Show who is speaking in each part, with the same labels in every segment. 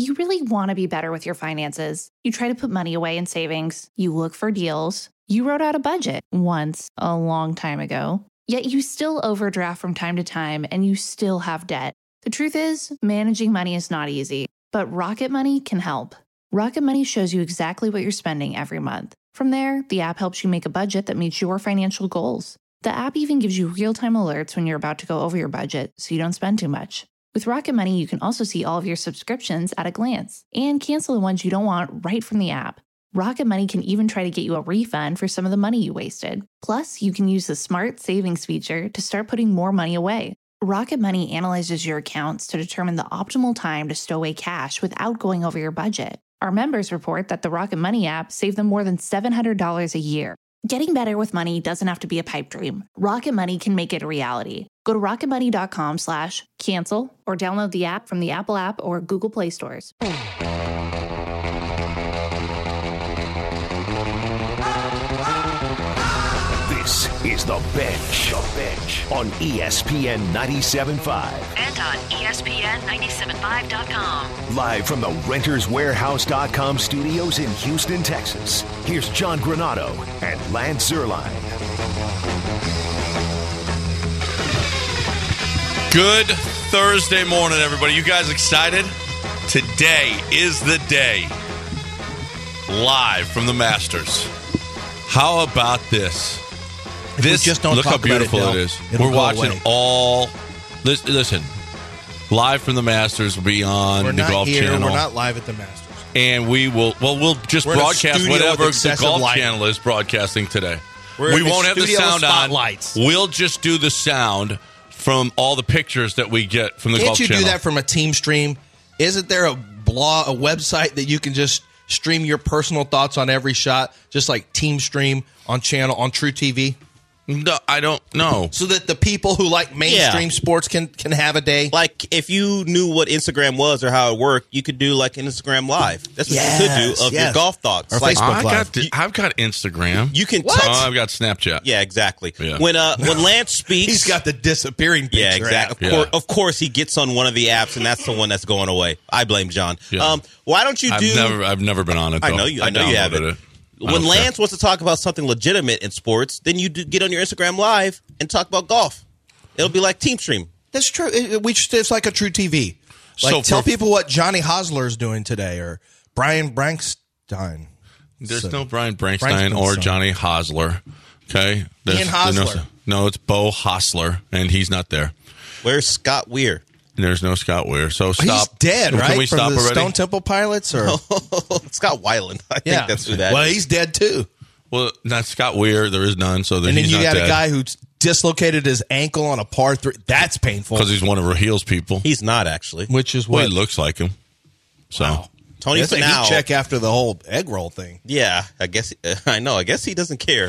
Speaker 1: You really want to be better with your finances. You try to put money away in savings. You look for deals. You wrote out a budget once, a long time ago. Yet you still overdraft from time to time and you still have debt. The truth is, managing money is not easy, but Rocket Money can help. Rocket Money shows you exactly what you're spending every month. From there, the app helps you make a budget that meets your financial goals. The app even gives you real-time alerts when you're about to go over your budget so you don't spend too much. With Rocket Money, you can also see all of your subscriptions at a glance and cancel the ones you don't want right from the app. Rocket Money can even try to get you a refund for some of the money you wasted. Plus, you can use the Smart Savings feature to start putting more money away. Rocket Money analyzes your accounts to determine the optimal time to stow away cash without going over your budget. Our members report that the Rocket Money app saved them more than $700 a year. Getting better with money doesn't have to be a pipe dream. Rocket Money can make it a reality. Go to rocketmoney.com/cancel or download the app from the Apple app or Google Play stores.
Speaker 2: This is The Bench on ESPN 97.5.
Speaker 3: And on ESPN975.com.
Speaker 2: Live from the RentersWarehouse.com studios in Houston, Texas. Here's John Granato and Lance Zierlein.
Speaker 4: Good Thursday morning, everybody. You guys excited? Today is the day. Live from the Masters. How about this? This,
Speaker 5: just don't
Speaker 4: look how
Speaker 5: talk about
Speaker 4: beautiful
Speaker 5: it
Speaker 4: is.
Speaker 5: it'll
Speaker 4: We're
Speaker 5: go
Speaker 4: watching
Speaker 5: away.
Speaker 4: all. Listen, live from the Masters will be on
Speaker 5: We're
Speaker 4: the
Speaker 5: not
Speaker 4: Golf
Speaker 5: here.
Speaker 4: Channel.
Speaker 5: We're not live at the Masters.
Speaker 4: And we will. Well, we'll just
Speaker 5: We're in a
Speaker 4: broadcast
Speaker 5: studio
Speaker 4: whatever
Speaker 5: with
Speaker 4: the
Speaker 5: excessive
Speaker 4: Golf
Speaker 5: lighting.
Speaker 4: Channel is broadcasting today.
Speaker 5: We're
Speaker 4: We
Speaker 5: in the
Speaker 4: won't have the
Speaker 5: studio with
Speaker 4: sound on.
Speaker 5: spotlights.
Speaker 4: We'll just do the sound from all the pictures that we get from the
Speaker 5: Can't
Speaker 4: Golf
Speaker 5: you
Speaker 4: Channel.
Speaker 5: do that from a team stream? Isn't there a website that you can just stream your personal thoughts on every shot, just like Team Stream on True TV?
Speaker 4: No, I don't know.
Speaker 5: So that the people who like mainstream sports can have a day?
Speaker 6: Like, if you knew what Instagram was or how it worked, you could do like an Instagram Live. That's what you could do of your golf thoughts.
Speaker 5: Or
Speaker 6: like,
Speaker 5: Facebook Live.
Speaker 4: I've got Instagram.
Speaker 6: You can
Speaker 5: What?
Speaker 6: touch.
Speaker 4: Oh, I've got Snapchat.
Speaker 6: Yeah, exactly.
Speaker 4: Yeah.
Speaker 6: When Lance speaks,
Speaker 5: He's got the disappearing picture.
Speaker 6: yeah, exactly.
Speaker 5: app.
Speaker 4: Yeah.
Speaker 6: Of course, he gets on one of the apps, and that's the one that's going away. I blame John.
Speaker 4: Yeah.
Speaker 6: Why don't you do?
Speaker 4: I've never been on it. Though.
Speaker 6: I know you
Speaker 4: downloaded
Speaker 6: haven't.
Speaker 4: it. I
Speaker 6: When
Speaker 4: don't
Speaker 6: Lance wants to talk about something legitimate in sports, then you do get on your Instagram Live and talk about golf. It'll be like Team Stream.
Speaker 5: That's true. It's like a True TV. Like,
Speaker 4: So
Speaker 5: tell
Speaker 4: for-
Speaker 5: people what Johnny Hosler is doing today, or Brian Brankstein.
Speaker 4: There's
Speaker 5: So-
Speaker 4: no Brian Brankstein
Speaker 5: Brankstein
Speaker 4: or
Speaker 5: son.
Speaker 4: Johnny Hosler. Okay,
Speaker 5: Ian Hosler.
Speaker 4: No, it's Bo Hosler, and he's not there.
Speaker 6: Where's Scott Weir?
Speaker 4: There's no Scott Weir. So stop.
Speaker 5: He's dead,
Speaker 4: Can
Speaker 5: right?
Speaker 4: we
Speaker 5: From
Speaker 4: stop
Speaker 5: the
Speaker 4: already?
Speaker 5: Stone Temple Pilots, or
Speaker 6: Scott Weiland. I think that's who that
Speaker 5: well,
Speaker 6: is.
Speaker 5: he's dead too.
Speaker 4: Well, not Scott Weir. There is none. So
Speaker 5: And then
Speaker 4: he's
Speaker 5: you
Speaker 4: not
Speaker 5: got
Speaker 4: dead
Speaker 5: a guy who dislocated his ankle on a par 3. That's painful.
Speaker 4: because he's one of Rahil's people.
Speaker 6: He's not actually.
Speaker 5: Which is
Speaker 4: Well,
Speaker 5: what
Speaker 4: he looks like him. So
Speaker 6: Tony
Speaker 5: I think
Speaker 6: Finau.
Speaker 5: he'd check after the whole egg roll thing.
Speaker 6: Yeah, I guess. I know. I guess he doesn't care.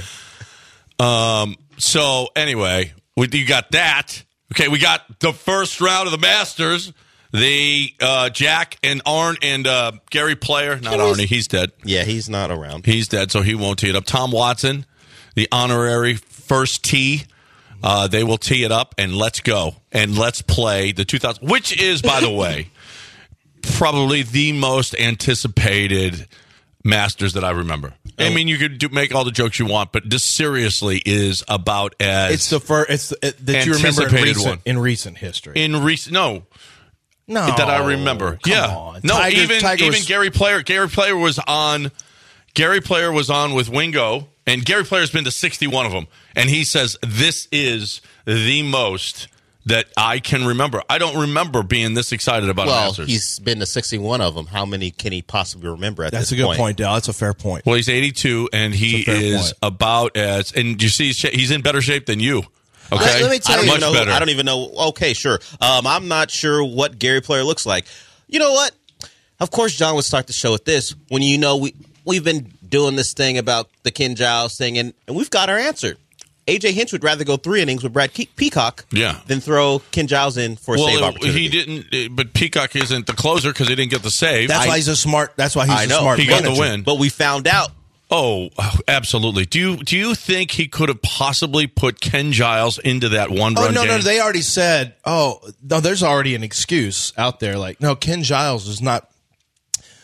Speaker 4: So anyway, you got that. Okay, we got the first round of the Masters. The Jack and Arn and Gary Player. Not Arnie. He's dead.
Speaker 6: Yeah, he's not around.
Speaker 4: He's dead, so he won't tee it up. Tom Watson, the honorary first tee. They will tee it up, and let's go. And let's play the 2000, which is, by the way, probably the most anticipated Masters that I remember. I mean, you could make all the jokes you want, but this seriously is about as
Speaker 5: It's the first that you remember
Speaker 4: anticipated
Speaker 5: in recent history.
Speaker 4: in recent. No,
Speaker 5: No,
Speaker 4: that I remember.
Speaker 5: Come
Speaker 4: Yeah,
Speaker 5: on.
Speaker 4: no,
Speaker 5: Tiger
Speaker 4: even
Speaker 5: was-
Speaker 4: Gary Player. Gary Player was on. Gary Player was on with Wingo, and Gary Player's been to 61 of them, and he says this is the most that I can remember. I don't remember being this excited about a
Speaker 6: Well,
Speaker 4: Masters.
Speaker 6: he's been to 61 of them. How many can he possibly remember at
Speaker 5: That's
Speaker 6: this
Speaker 5: a good
Speaker 6: point?
Speaker 5: point, Dale. That's a fair point.
Speaker 4: Well, he's 82, and he
Speaker 5: That's a fair
Speaker 4: is
Speaker 5: point.
Speaker 4: about as. And you see, he's in better shape than you. Okay,
Speaker 6: Let me tell
Speaker 4: I
Speaker 6: you,
Speaker 4: much better.
Speaker 6: I don't even know. Okay, sure. I'm not sure what Gary Player looks like. You know what? Of course, John would start the show with this. When you know we've been doing this thing about the Ken Giles thing, and we've got our answer. A.J. Hinch would rather go 3 innings with Brad Peacock than throw Ken Giles in for a save opportunity.
Speaker 4: He didn't, but Peacock isn't the closer because he didn't get the save.
Speaker 5: That's why he's a smart. That's why he's
Speaker 6: I
Speaker 5: a
Speaker 6: know.
Speaker 5: smart.
Speaker 4: He got the
Speaker 5: manager.
Speaker 4: win.
Speaker 6: But we found out.
Speaker 4: Oh, absolutely. Do you think he could have possibly put Ken Giles into that one-run
Speaker 5: Oh, no,
Speaker 4: game?
Speaker 5: no. They already said, oh, no, there's already an excuse out there. Like, no, Ken Giles is not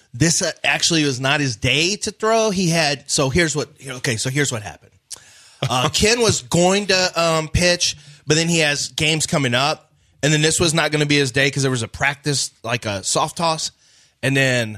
Speaker 5: this actually was not his day to throw. Here's what happened. Ken was going to we but then he has games coming up, and then this was not going to be his day because there was a practice, like a soft toss, and then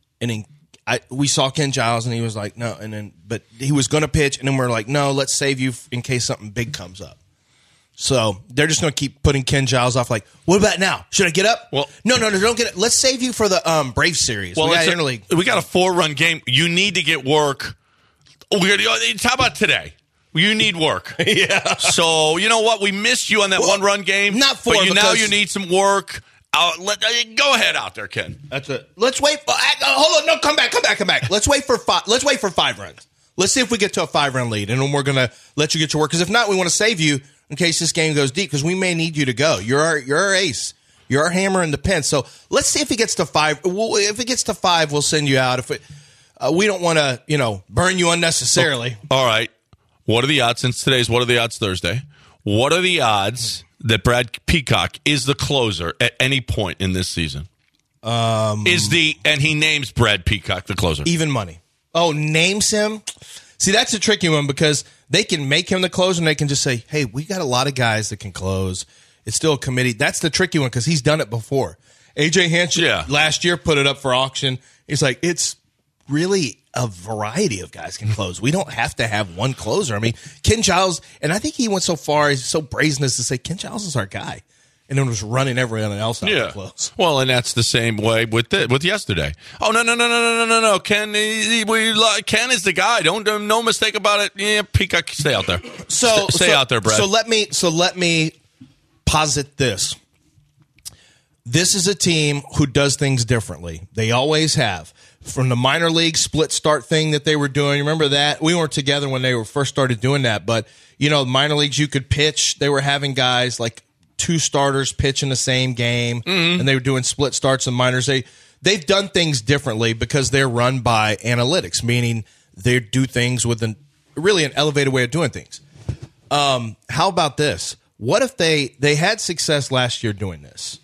Speaker 5: we saw Ken Giles, and he was like, no, but he was going to pitch, and then we're like, no, let's save you in case something big comes up. So they're just going to keep putting Ken Giles off. Like, what about now? Should I get up? Well, no, don't get it. Let's save you for the Braves series.
Speaker 4: Well, we got a 4-run game. You need to get work. How about today? You need work.
Speaker 5: Yeah.
Speaker 4: So, you know what? We missed you on that 1-run game.
Speaker 5: Not 4,
Speaker 4: but now you need some work. Go ahead out there, Ken.
Speaker 5: That's it. Let's wait. Hold on. No, come back. Let's wait for 5. Let's wait for 5 runs. Let's see if we get to a 5-run lead, and then we're going to let you get your work. Because if not, we want to save you in case this game goes deep, because we may need you to go. You're our ace. You're our hammer in the pen. So let's see if it gets to 5. If it gets to 5, we'll send you out. We don't want to, burn you unnecessarily.
Speaker 4: All right. What are the odds, since today's What Are the Odds Thursday? What are the odds that Brad Peacock is the closer at any point in this season? And he names Brad Peacock the closer.
Speaker 5: Even money. Oh, names him? See, that's a tricky one because they can make him the closer and they can just say, hey, we got a lot of guys that can close. It's still a committee. That's the tricky one because he's done it before. A.J. Hinch last year put it up for auction. He's like, it's really a variety of guys can close. We don't have to have one closer. I mean, Ken Giles, and I think he went so far, he's so brazen as to say, Ken Giles is our guy. And then was running everyone else out to close.
Speaker 4: Well, and that's the same way with yesterday. Oh, no. Ken is the guy. No mistake about it. Yeah, Peacock, stay out there. Stay out there, Brad.
Speaker 5: So let me posit this. This is a team who does things differently. They always have. From the minor league split start thing that they were doing, remember that? We weren't together when they were first started doing that, but minor leagues, you could pitch. They were having guys like 2 starters pitch in the same game, and they were doing split starts in minors. They've done things differently because they're run by analytics, meaning they do things with an elevated way of doing things. How about this? What if they had success last year doing this?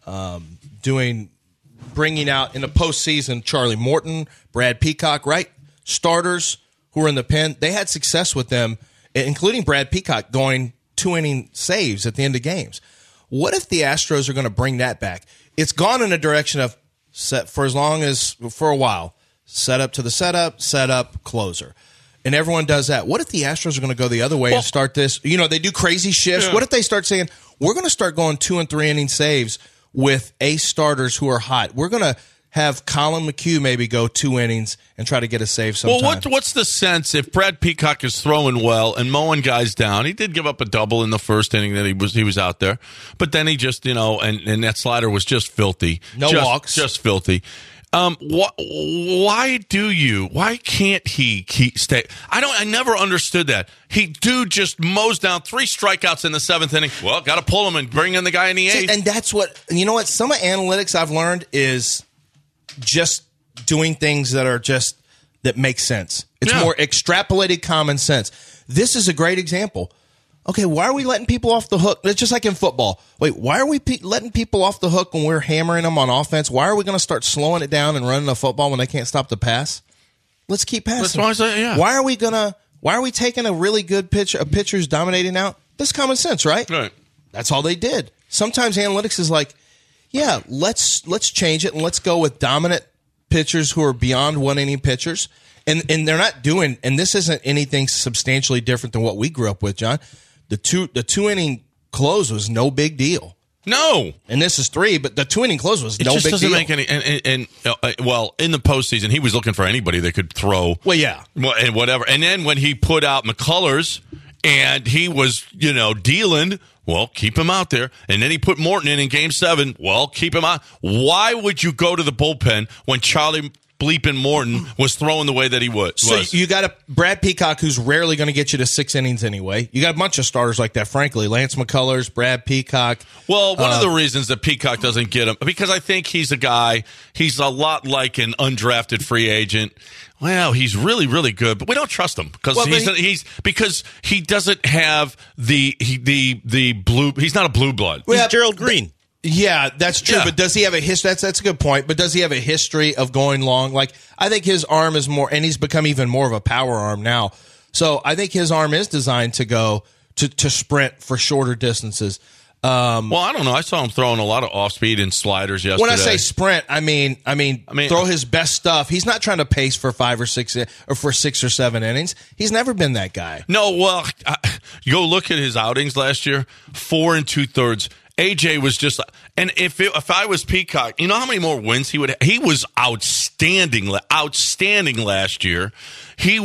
Speaker 5: Bringing out in the postseason Charlie Morton, Brad Peacock, right? Starters who were in the pen. They had success with them, including Brad Peacock going 2-inning saves at the end of games. What if the Astros are going to bring that back? It's gone in a direction of for a while, set up to the setup, closer. And everyone does that. What if the Astros are going to go the other way and start this? They do crazy shifts. Yeah. What if they start saying, we're going to start going 2- and 3-inning saves with ace starters who are hot? We're going to have Colin McHugh maybe go 2 innings and try to get a save sometime. Well,
Speaker 4: what's the sense if Brad Peacock is throwing well and mowing guys down? He did give up a double in the first inning that he was out there, but then he just and that slider was just filthy.
Speaker 5: No walks,
Speaker 4: just filthy. Why can't he stay? I never understood that. Dude just mows down 3 strikeouts in the 7th inning. Well, got to pull him and bring in the guy in the 8th.
Speaker 5: And that's what some of analytics I've learned is just doing things that make sense. It's more extrapolated common sense. This is a great example. Okay, why are we letting people off the hook? It's just like in football. Wait, why are we letting people off the hook when we're hammering them on offense? Why are we going to start slowing it down and running the football when they can't stop the pass? Let's keep passing.
Speaker 4: That's why I say, yeah.
Speaker 5: Why are we taking a really good pitch, a pitcher who's dominating out? That's common sense, right?
Speaker 4: Right.
Speaker 5: That's all they did. Sometimes analytics is like, yeah, let's change it and let's go with dominant pitchers who are beyond 1-inning pitchers. And they're not doing, and this isn't anything substantially different than what we grew up with, John. The 2-inning close was no big deal.
Speaker 4: No.
Speaker 5: And this is 3, but the 2-inning close was no big deal. It just doesn't make any,
Speaker 4: in the postseason, he was looking for anybody that could throw.
Speaker 5: Well, yeah.
Speaker 4: And whatever. And then when he put out McCullers and he was, dealing, well, keep him out there. And then he put Morton in Game 7. Well, keep him out. Why would you go to the bullpen when Charlie bleeping Morton was throwing the way that he was?
Speaker 5: So you got a Brad Peacock who's rarely going to get you to 6 innings anyway. You got a bunch of starters like that, frankly. Lance McCullers, Brad Peacock.
Speaker 4: Well, one of the reasons that Peacock doesn't get him, because I think he's a guy, he's a lot like an undrafted free agent. Well, he's really, really good, but we don't trust him because because he doesn't have the blue. He's not a blue blood.
Speaker 6: He's Gerald Green.
Speaker 5: Yeah, that's true.
Speaker 4: Yeah.
Speaker 5: But does he have a history? That's a good point. But does he have a history of going long? Like, I think his arm is more, and he's become even more of a power arm now. So I think his arm is designed to go to sprint for shorter distances.
Speaker 4: Well, I don't know. I saw him throwing a lot of off speed and sliders yesterday.
Speaker 5: When I say sprint, I mean, throw his best stuff. He's not trying to pace for 5 or 6 or for 6 or 7 innings. He's never been that guy.
Speaker 4: No, well, you go look at his outings last year. 4 2/3. AJ was just, and if I was Peacock, you know how many more wins he would have? He was outstanding last year. He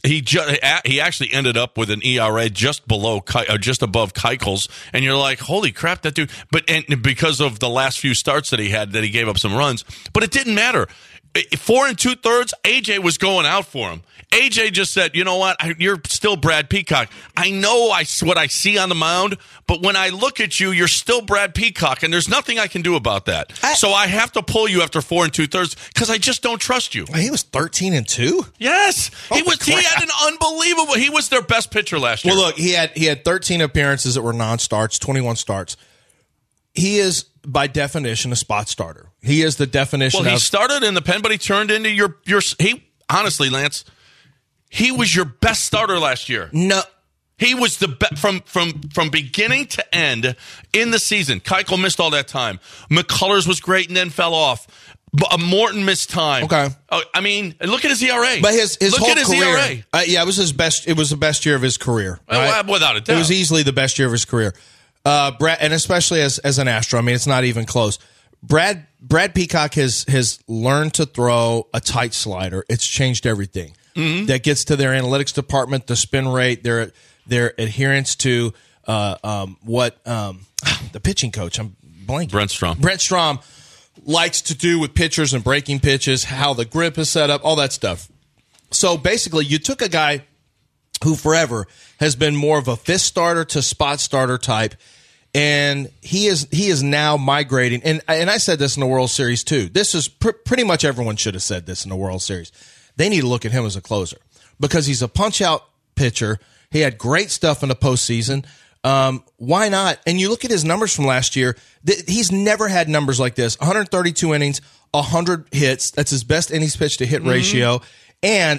Speaker 4: actually ended up with an ERA just above Keuchel's, and you're like, holy crap, that dude! And because of the last few starts that he had, that he gave up some runs, but it didn't matter. 4 2/3, AJ was going out for him. AJ just said, you know what, you're still Brad Peacock. I know what I see on the mound, but when I look at you, you're still Brad Peacock, and there's nothing I can do about that. So I have to pull you after 4 2/3 because I just don't trust you.
Speaker 5: He was 13-2.
Speaker 4: Yes, he had an unbelievable. He was their best pitcher last year.
Speaker 5: Well, look, he had 13 appearances that were non-starts, 21 starts. He is, by definition, a spot starter. He is the definition.
Speaker 4: Well, he started in the pen, but he turned into your. He honestly, Lance, he was your best starter last year.
Speaker 5: No,
Speaker 4: he was the best from beginning to end in the season. Keuchel missed all that time. McCullers was great and then fell off. Morton missed time.
Speaker 5: Okay,
Speaker 4: I mean, look at his ERA.
Speaker 5: But his
Speaker 4: look
Speaker 5: whole
Speaker 4: at his
Speaker 5: career,
Speaker 4: ERA.
Speaker 5: Yeah, it was his best. It was the best year of his career. Right?
Speaker 4: Without a doubt,
Speaker 5: it was easily the best year of his career. Brad, and especially as an Astro, I mean, it's not even close. Brad Peacock has learned to throw a tight slider. It's changed everything. Mm-hmm. That gets to their analytics department, the spin rate, their adherence to what the pitching coach, I'm blanking. Brent Strom likes to do with pitchers and breaking pitches, how the grip is set up, all that stuff. So basically, you took a guy who forever has been more of a fifth starter to spot starter type, and he is now migrating. And I said this in the World Series too. This is pretty much everyone should have said this in the World Series. They need to look at him as a closer because he's a punch-out pitcher. He had great stuff in the postseason. Why not? And you look at his numbers from last year. He's never had numbers like this. 132 innings, 100 hits. That's his best innings pitch to hit ratio, and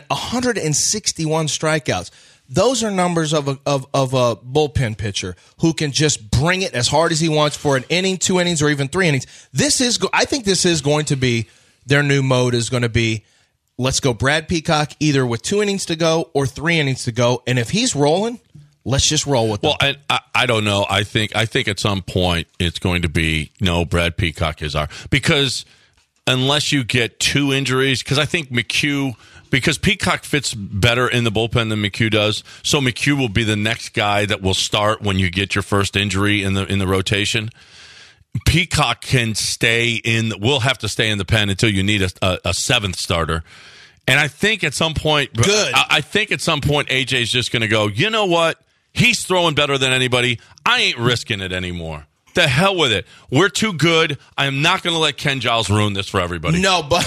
Speaker 5: 161 strikeouts. Those are numbers of a bullpen pitcher who can just bring it as hard as he wants for an inning, 2 innings, or even 3 innings. I think this is going to be their new mode. Is going to be, let's go Brad Peacock either with 2 innings to go or 3 innings to go, and if he's rolling, let's just roll with him.
Speaker 4: Well, I don't know. I think at some point it's going to be, no, Brad Peacock is because unless you get 2 injuries, because I think because Peacock fits better in the bullpen than McHugh does, so McHugh will be the next guy that will start when you get your first injury in the rotation. Peacock can will have to stay in the pen until you need a 7th starter. And I think at some point, I think at some point AJ's just going to go, you know what? He's throwing better than anybody. I ain't risking it anymore. The hell with it. We're too good. I am not going to let Ken Giles ruin this for everybody.
Speaker 5: No, but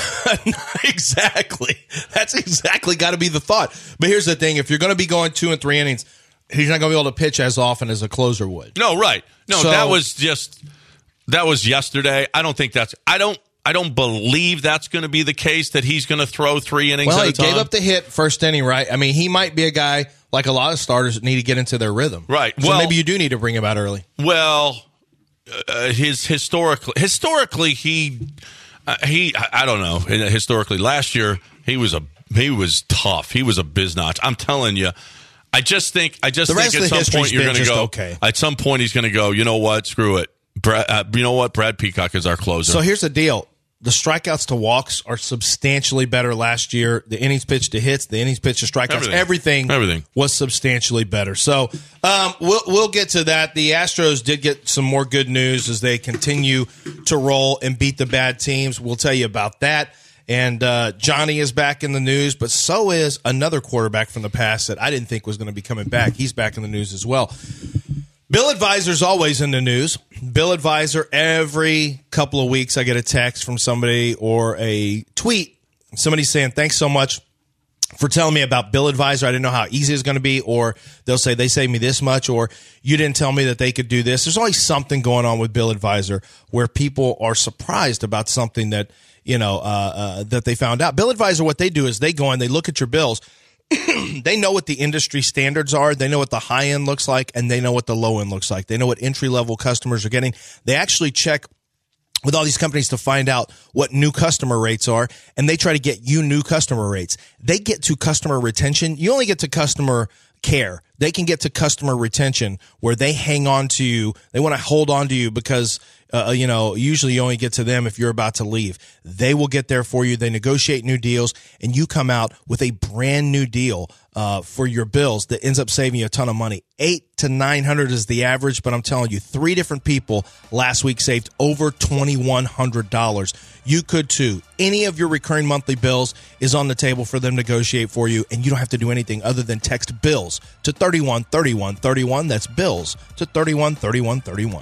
Speaker 5: exactly. That's exactly got to be the thought. But here's the thing. If you're going to be going 2 and 3 innings, he's not going to be able to pitch as often as a closer would.
Speaker 4: No, right. No,
Speaker 5: so,
Speaker 4: that was yesterday. I don't think I don't believe that's going to be the case, that he's going to throw 3 innings at a time.
Speaker 5: Well, he gave up the hit first inning, right? I mean, he might be a guy like a lot of starters that need to get into their rhythm.
Speaker 4: Right.
Speaker 5: So maybe you do need to bring him out early.
Speaker 4: Well, historically, I don't know. Historically, last year he was tough. He was a biznatch. I'm telling you. I just think at some point you're going to go.
Speaker 5: Okay.
Speaker 4: At some point he's going to go, you know what? Screw it. You know what? Brad Peacock is our closer.
Speaker 5: So here's the deal. The strikeouts to walks are substantially better last year. The innings pitched to hits, the innings pitched to strikeouts, everything was substantially better. So we'll get to that. The Astros did get some more good news as they continue to roll and beat the bad teams. We'll tell you about that. And Johnny is back in the news, but so is another quarterback from the past that I didn't think was going to be coming back. He's back in the news as well. Bill Advisor's always in the news. Bill Advisor, every couple of weeks I get a text from somebody or a tweet. Somebody saying, thanks so much for telling me about Bill Advisor. I didn't know how easy it's going to be, or they'll say they saved me this much, or you didn't tell me that they could do this. There's always something going on with Bill Advisor where people are surprised about something that, that they found out. Bill Advisor, what they do is they go and they look at your bills. They know what the industry standards are. They know what the high end looks like, and they know what the low end looks like. They know what entry level customers are getting. They actually check with all these companies to find out what new customer rates are, and they try to get you new customer rates. They get to customer retention. You only get to customer care. They can get to customer retention where they hang on to you. They want to hold on to you because, usually you only get to them if you're about to leave. They will get there for you. They negotiate new deals, and you come out with a brand new deal for your bills that ends up saving you a ton of money. $800 to $900 is the average, but I'm telling you, 3 different people last week saved over $2,100. You could too. Any of your recurring monthly bills is on the table for them to negotiate for you, and you don't have to do anything other than text bills to 313131. That's bills to 313131.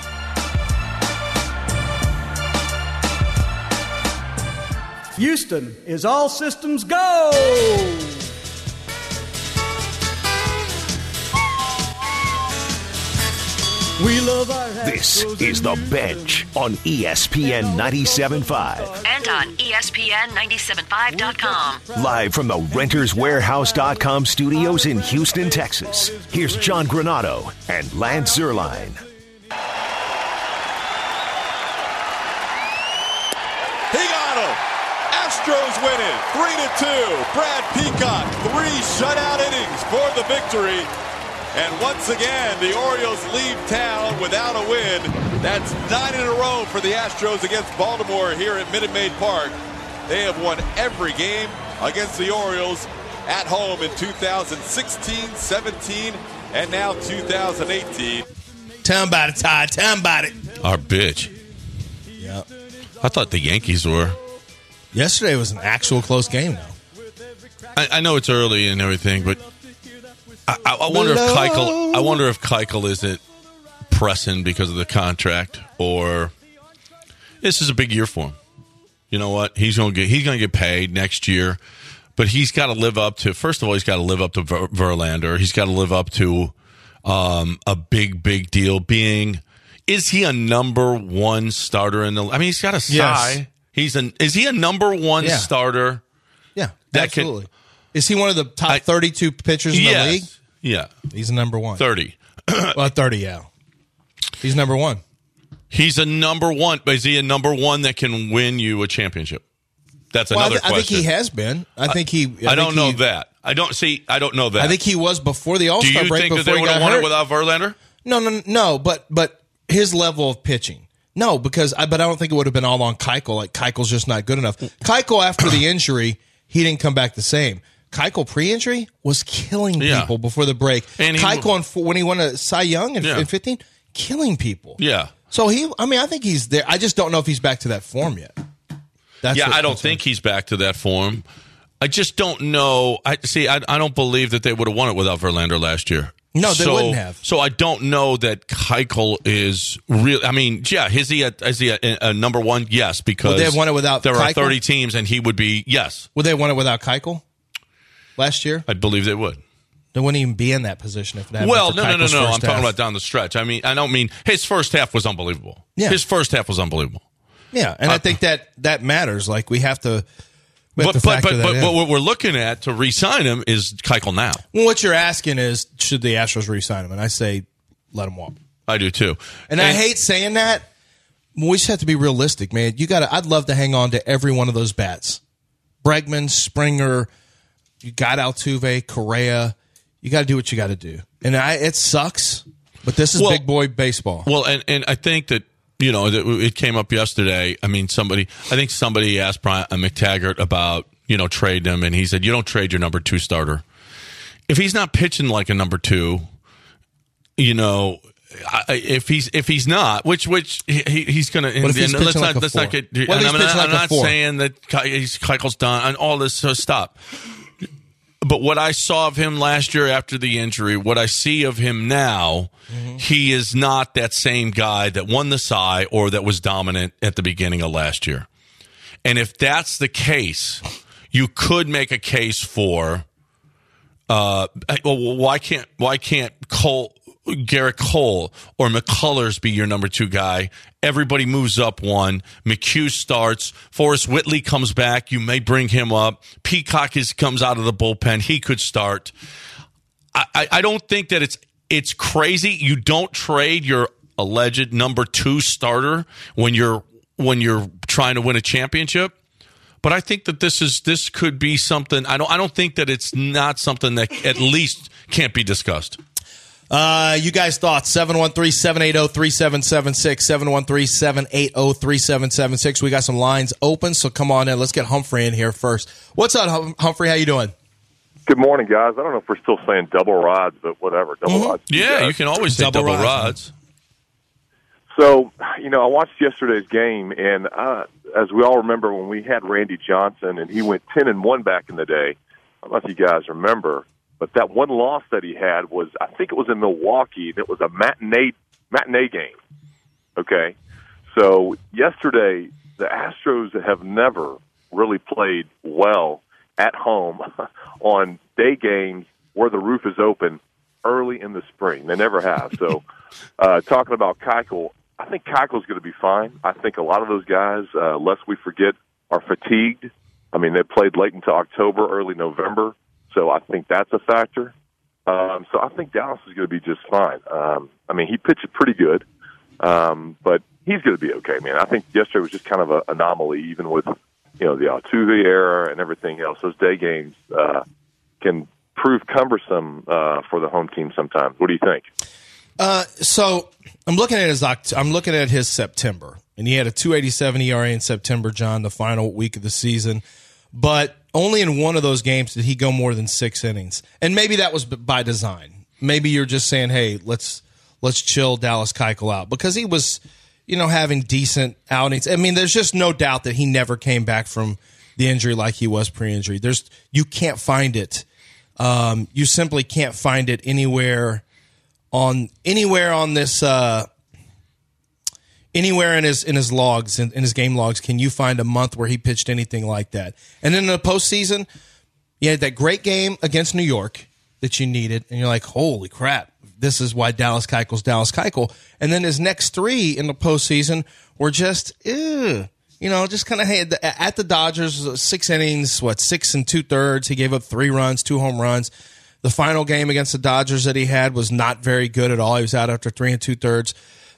Speaker 3: Houston is all systems go! We love our
Speaker 2: This is The Bench on ESPN 97.5.
Speaker 7: And on ESPN975.com.
Speaker 2: Live from the RentersWarehouse.com studios in Houston, Texas. Here's John Granado and Lance Zierlein.
Speaker 8: He got him. Astros win it 3-2. Brad Peacock, 3 shutout innings for the victory. And once again, the Orioles leave town without a win. That's 9 in a row for the Astros against Baltimore here at Minute Maid Park. They have won every game against the Orioles at home in 2016, 17, and now 2018.
Speaker 5: Tell 'em about it, Ty. Tell 'em about it.
Speaker 4: Our bitch.
Speaker 5: Yep.
Speaker 4: I thought the Yankees were.
Speaker 5: Yesterday was an actual close game, though.
Speaker 4: I know it's early and everything, but I wonder if Keuchel. I wonder if Keuchel isn't pressing because of the contract, or this is a big year for him. You know what? He's going to get paid next year, but he's got to live up to. First of all, he's got to live up to Verlander. He's got to live up to a big deal. Being, is he a number 1 starter in the? I mean, he's got a sigh.
Speaker 5: Yes.
Speaker 4: Is he a number 1 starter?
Speaker 5: Yeah, absolutely. Is he one of the top 32 pitchers in the league?
Speaker 4: Yeah.
Speaker 5: He's a number 1.
Speaker 4: 30.
Speaker 5: Well, 30, yeah. He's number 1.
Speaker 4: He's a number 1, but is he a number 1 that can win you a championship? That's another question.
Speaker 5: I think he has been. I
Speaker 4: don't know that. I don't know that.
Speaker 5: I think he was before the All-Star break.
Speaker 4: Do you think that they would have won it without Verlander?
Speaker 5: No. But his level of pitching. No, I don't think it would have been all on Keuchel. Like, Keuchel's just not good enough. Keuchel, after the injury, he didn't come back the same. Keuchel pre-injury was killing people before the break. And Keuchel, when he won a Cy Young in 15, killing people.
Speaker 4: Yeah.
Speaker 5: So I think he's there. I just don't know if he's back to that form yet.
Speaker 4: I don't think he's back to that form. I just don't know. I don't believe that they would have won it without Verlander last year.
Speaker 5: No, they wouldn't have.
Speaker 4: So I don't know that Keuchel is real. I mean, is he a number 1? Yes, because
Speaker 5: would they have won it without
Speaker 4: there
Speaker 5: Keuchel?
Speaker 4: are 30 teams, and he would be, yes.
Speaker 5: Would they have won it without Keuchel last year?
Speaker 4: I believe they would.
Speaker 5: They wouldn't even be in that position if it hadn't
Speaker 4: Well,
Speaker 5: been for
Speaker 4: no.
Speaker 5: Keuchel's
Speaker 4: I'm
Speaker 5: first
Speaker 4: talking
Speaker 5: half.
Speaker 4: about down the stretch. I mean, I don't mean his first half was unbelievable.
Speaker 5: Yeah.
Speaker 4: His first half was unbelievable.
Speaker 5: Yeah, and I think that matters. Like, we have to.
Speaker 4: But what we're looking at to re-sign him is Keuchel now.
Speaker 5: Well, what you're asking is, should the Astros re-sign him? And I say, let him walk.
Speaker 4: I do too.
Speaker 5: And I hate saying that. We just have to be realistic, man. I'd love to hang on to every one of those bats. Bregman, Springer, you got Altuve, Correa. You got to do what you got to do. And it sucks, but this is big boy baseball.
Speaker 4: Well, and I think that, it came up yesterday. I mean, somebody asked Brian McTaggart about, trading him, and he said, you don't trade your number 2 starter. If he's not pitching like a number 2, if he's not, which he's going to. Let's not get. I'm not saying that Keuchel's done and all this stop. But what I saw of him last year after the injury, what I see of him now, he is not that same guy that won the Cy or that was dominant at the beginning of last year. And if that's the case, you could make a case for why can't Garrett Cole or McCullers be your number 2 guy? Everybody moves up one. McHugh starts. Forrest Whitley comes back. You may bring him up. Peacock comes out of the bullpen. He could start. I don't think that it's crazy. You don't trade your alleged number 2 starter when you're trying to win a championship. But I think that this could be something. I don't think that it's not something that at least can't be discussed.
Speaker 5: You guys' thoughts? 713-780-3776, 713-780-3776. We got some lines open, so come on in. Let's get Humphrey in here first. What's up, Humphrey? How you doing?
Speaker 7: Good morning, guys. I don't know if we're still saying double rods, but whatever. Double rods.
Speaker 4: Yeah, you can always say double rods.
Speaker 7: So, I watched yesterday's game, and as we all remember when we had Randy Johnson, and he went 10-1 back in the day. I don't know if you guys remember, but that one loss that he had was, I think it was in Milwaukee, and it was a matinee game. Okay? So, yesterday, the Astros have never really played well at home on day games where the roof is open early in the spring. They never have. So, talking about Keuchel, I think Keuchel's going to be fine. I think a lot of those guys, lest we forget, are fatigued. I mean, they played late into October, early November, so I think that's a factor. So I think Dallas is going to be just fine. He pitched pretty good, but he's going to be okay, man. I think yesterday was just kind of an anomaly, even with the Altuve era and everything else. Those day games can prove cumbersome for the home team sometimes. What do you think?
Speaker 5: So I'm looking at his September, and he had a 2.87 ERA in September, John, the final week of the season. But only in one of those games did he go more than 6 innings, and maybe that was by design. Maybe you're just saying, "Hey, let's chill Dallas Keuchel out," because he was, having decent outings. I mean, there's just no doubt that he never came back from the injury like he was pre-injury. You can't find it. You simply can't find it anywhere on this anywhere in his logs, in his game logs, can you find a month where he pitched anything like that? And then in the postseason, you had that great game against New York that you needed, and you're like, holy crap, this is why Dallas Keuchel's Dallas Keuchel. And then his next 3 in the postseason were just, just kind of at the Dodgers, 6 innings, 6 2/3. He gave up 3 runs, 2 home runs. The final game against the Dodgers that he had was not very good at all. He was out after 3 2/3.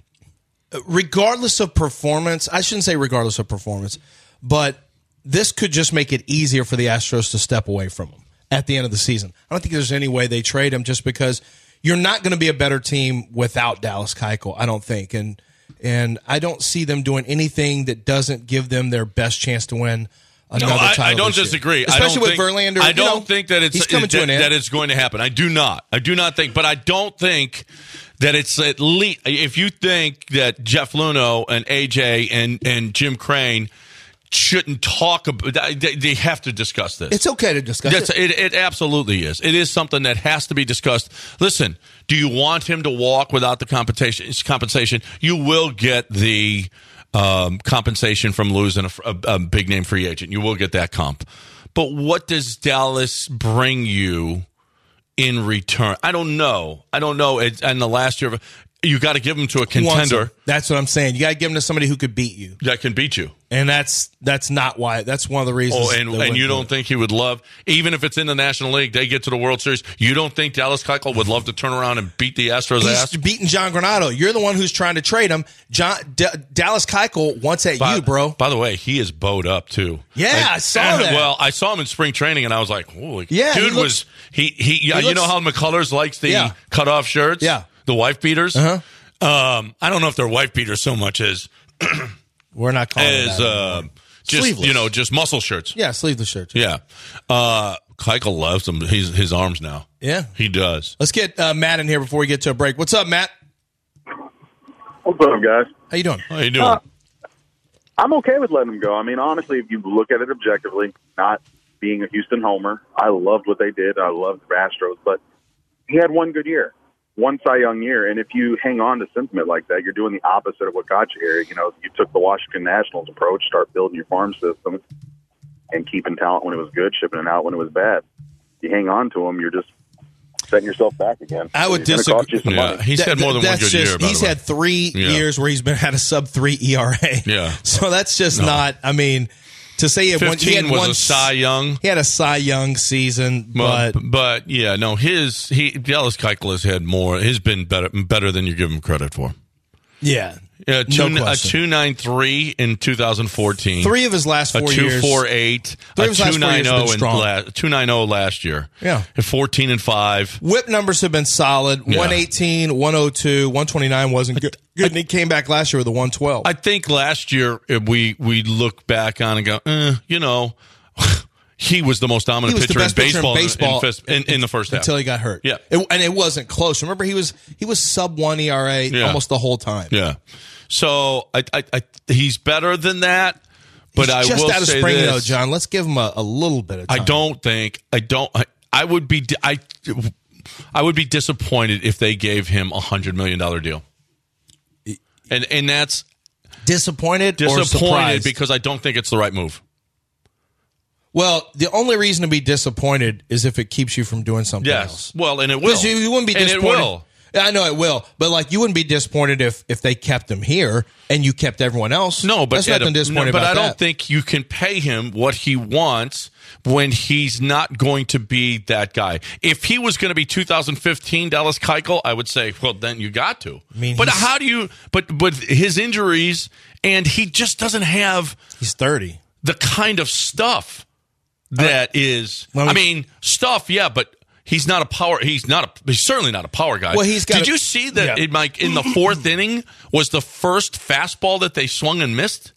Speaker 5: Regardless of performance, I shouldn't say regardless of performance, but this could just make it easier for the Astros to step away from him at the end of the season. I don't think there's any way they trade him, just because you're not going to be a better team without Dallas Keuchel, I don't think. And I don't see them doing anything that doesn't give them their best chance to win another title.
Speaker 4: I don't disagree.
Speaker 5: Especially with Verlander.
Speaker 4: I don't think that it's
Speaker 5: coming to an end.
Speaker 4: That it's going to happen. I do not think, but I don't think that it's at least, if you think that Jeff Luhnow and AJ and Jim Crane shouldn't talk about, they have to discuss this.
Speaker 5: It's okay to discuss it.
Speaker 4: It absolutely is. It is something that has to be discussed. Listen, do you want him to walk without the compensation? You will get the compensation from losing a big name free agent. You will get that comp. But what does Dallas bring you in return? I don't know. In the last year, you got to give him to a contender.
Speaker 5: That's what I'm saying. You got to give him to somebody who could beat you.
Speaker 4: That can beat you.
Speaker 5: And that's not why. That's one of the reasons.
Speaker 4: Oh, and you don't think he would love, even if it's in the National League, they get to the World Series, you don't think Dallas Keuchel would love to turn around and beat the Astros' ass?
Speaker 5: He's beating John Granato. You're the one who's trying to trade him. Dallas Keuchel wants at you, bro.
Speaker 4: By the way, he is bowed up too.
Speaker 5: Yeah, I saw that.
Speaker 4: Well, I saw him in spring training, and I was like, holy,
Speaker 5: yeah,
Speaker 4: dude, you know how McCullers likes the cutoff shirts?
Speaker 5: Yeah.
Speaker 4: The wife beaters?
Speaker 5: Uh-huh.
Speaker 4: I don't know if they're wife beaters so much as
Speaker 5: we're not calling it
Speaker 4: just
Speaker 5: sleeveless.
Speaker 4: Just muscle shirts.
Speaker 5: Yeah, sleeveless shirts.
Speaker 4: Yeah. Keuchel loves them. His arms now.
Speaker 5: Yeah,
Speaker 4: he does.
Speaker 5: Let's get Matt in here before we get to a break. What's up, Matt?
Speaker 9: What's up, guys?
Speaker 5: How you doing?
Speaker 4: How you doing?
Speaker 9: I'm okay with letting him go. I mean, honestly, if you look at it objectively, not being a Houston homer, I loved what they did. I loved the Astros, but he had one good year. One Cy Young year, and if you hang on to sentiment like that, you're doing the opposite of what got you here. You took the Washington Nationals approach, start building your farm system. and keeping talent when it was good, shipping it out when it was bad. You hang on to them, you're just setting yourself back again.
Speaker 5: I would
Speaker 9: It's gonna cost you
Speaker 5: disagree.
Speaker 9: some money.
Speaker 4: He's had more than one good year.
Speaker 5: He's had 3 years where he's been had a sub-3 ERA.
Speaker 4: Yeah.
Speaker 5: So that's just not. I mean, to say he had
Speaker 4: 15
Speaker 5: one,
Speaker 4: was a Cy Young.
Speaker 5: He had a Cy Young season, but
Speaker 4: yeah, no, Dallas Keuchel has had more. He's been better than you give him credit for.
Speaker 5: yeah.
Speaker 4: A
Speaker 5: No question.
Speaker 4: 2.93 in 2014.
Speaker 5: 3 of his last 4 years.
Speaker 4: A 2.48.
Speaker 5: Three
Speaker 4: A
Speaker 5: of his last 4 years have been strong.
Speaker 4: 2.90 last year.
Speaker 5: Yeah.
Speaker 4: 14-5.
Speaker 5: Whip numbers have been solid. 118, 102, 129 wasn't good. And he came back last year with a 112.
Speaker 4: I think last year we look back on and go, he was the most dominant
Speaker 5: He was the
Speaker 4: pitcher
Speaker 5: best pitcher in
Speaker 4: baseball
Speaker 5: baseball
Speaker 4: in the first half
Speaker 5: until he got hurt.
Speaker 4: Yeah.
Speaker 5: And it wasn't close. Remember, he was sub-1 ERA almost the whole time.
Speaker 4: Yeah. So he's better than that. But
Speaker 5: He's
Speaker 4: I
Speaker 5: just
Speaker 4: will
Speaker 5: out of
Speaker 4: say
Speaker 5: spring,
Speaker 4: this,
Speaker 5: though, John. Let's give him a little bit of time.
Speaker 4: I would be disappointed if they gave him $100 million deal. And that's
Speaker 5: disappointed or surprised?
Speaker 4: because I don't think it's the right move.
Speaker 5: Well, the only reason to be disappointed is if it keeps you from doing something else.
Speaker 4: Well, and it will.
Speaker 5: Because you wouldn't be disappointed.
Speaker 4: And it will.
Speaker 5: I know it will, but you wouldn't be disappointed if they kept him here and you kept everyone else.
Speaker 4: No, but
Speaker 5: that's nothing disappointing about
Speaker 4: I
Speaker 5: that.
Speaker 4: don't think you can pay him what he wants when he's not going to be that guy. If he was going to be 2015 Dallas Keuchel, I would say, well, then you got to. But how do you? But his injuries, and he just doesn't have.
Speaker 5: He's 30.
Speaker 4: The kind of stuff that is. Stuff, yeah, but. He's not a power. He's certainly not a power guy.
Speaker 5: Well, Did
Speaker 4: you see that in the fourth inning was the first fastball that they swung and missed?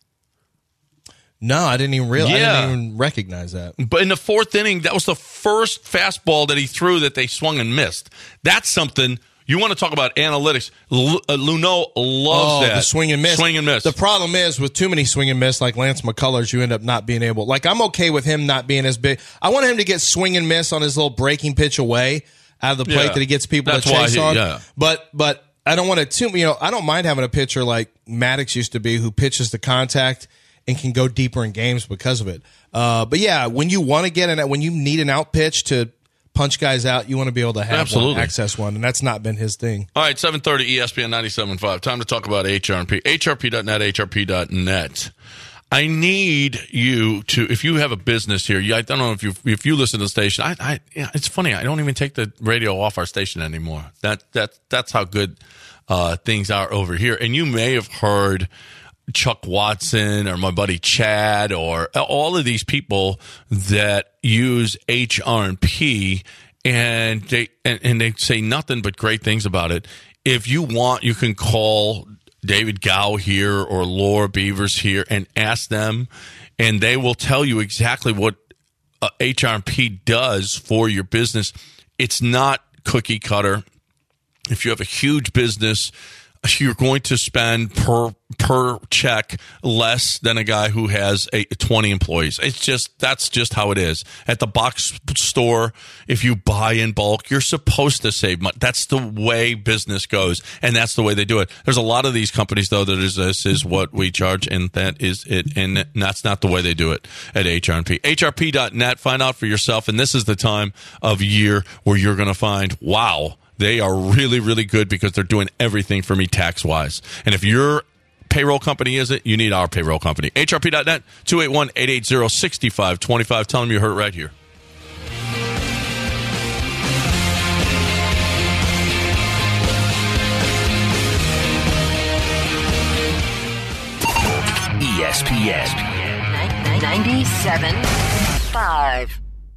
Speaker 5: No, I didn't even realize.
Speaker 4: Yeah.
Speaker 5: I didn't even recognize that.
Speaker 4: But in the fourth inning, that was the first fastball that he threw that they swung and missed. That's something. You want to talk about analytics. Luneau loves that.
Speaker 5: The swing and miss.
Speaker 4: Swing and miss.
Speaker 5: The problem is with too many swing and miss like Lance McCullers, you end up not being able. Like, I'm okay with him not being as big. I want him to get swing and miss on his little breaking pitch away out of the plate that he gets people to chase on. Yeah. But I don't want to too. I don't mind having a pitcher like Maddox used to be who pitches to contact and can go deeper in games because of it. But yeah, when you want to get when you need an out pitch to punch guys out, you want to be able to have access one, and that's not been his thing.
Speaker 4: All right, 7:30 ESPN 97.5. Time to talk about HRP. HRP.net, HRP.net. I need you to, if you have a business here, I don't know if you listen to the station. It's funny. I don't even take the radio off our station anymore. That's how good things are over here. And you may have heard Chuck Watson or my buddy Chad or all of these people that use HRP and they say nothing but great things about it. If you want, you can call David Gow here or Laura Beavers here and ask them, and they will tell you exactly what HRP does for your business. It's not cookie cutter. If you have a huge business, you're going to spend per check less than a guy who has 20 employees. That's just how it is. At the box store, if you buy in bulk, you're supposed to save money. That's the way business goes, and that's the way they do it. There's a lot of these companies, though, that this is what we charge, and that is it. And that's not the way they do it at HRP. HRP.net. Find out for yourself, and this is the time of year where you're going to find, wow, they are really, really good because they're doing everything for me tax-wise. And if your payroll company isn't, you need our payroll company. HRP.net, 281-880-6525. Tell them you heard it right here.
Speaker 2: ESPN
Speaker 10: 97.5.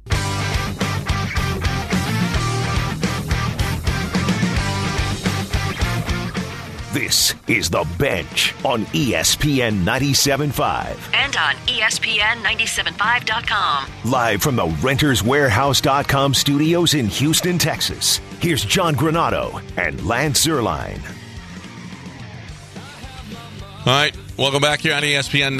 Speaker 2: This is The Bench on ESPN 97.5.
Speaker 10: And on ESPN975.com.
Speaker 2: Live from the RentersWarehouse.com studios in Houston, Texas. Here's John Granado and Lance Zierlein.
Speaker 4: All right, welcome back here on ESPN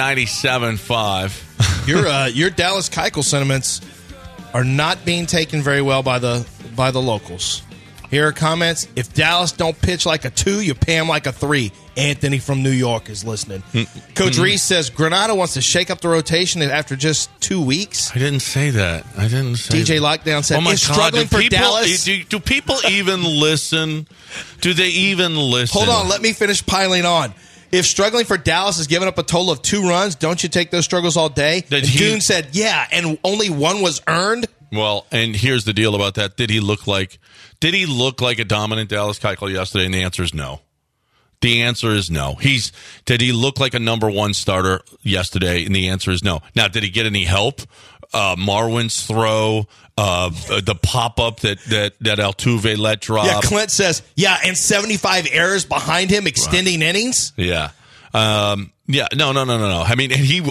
Speaker 4: 97.5.
Speaker 5: Your Dallas Keuchel sentiments are not being taken very well by the locals. Here are comments. If Dallas don't pitch like a 2, you pay him like a 3. Anthony from New York is listening. Coach Reese says Granado wants to shake up the rotation after just 2 weeks.
Speaker 4: I didn't say that.
Speaker 5: DJ Lockdown said,
Speaker 4: oh my
Speaker 5: is
Speaker 4: God,
Speaker 5: struggling for Dallas.
Speaker 4: Do people even listen? Do they even listen?
Speaker 5: Hold on, let me finish piling on. If struggling for Dallas is giving up a total of 2 runs, don't you take those struggles all day? Dune said, yeah, and only 1 was earned.
Speaker 4: Well, and here's the deal about that. Did he look like a dominant Dallas Keuchel yesterday? And the answer is no. The answer is no. Did he look like a number 1 starter yesterday? And the answer is no. Now, did he get any help? Marwin's throw, the pop-up that Altuve let drop.
Speaker 5: Yeah, Clint says, and 75 errors behind him extending innings.
Speaker 4: Yeah. No. I mean, he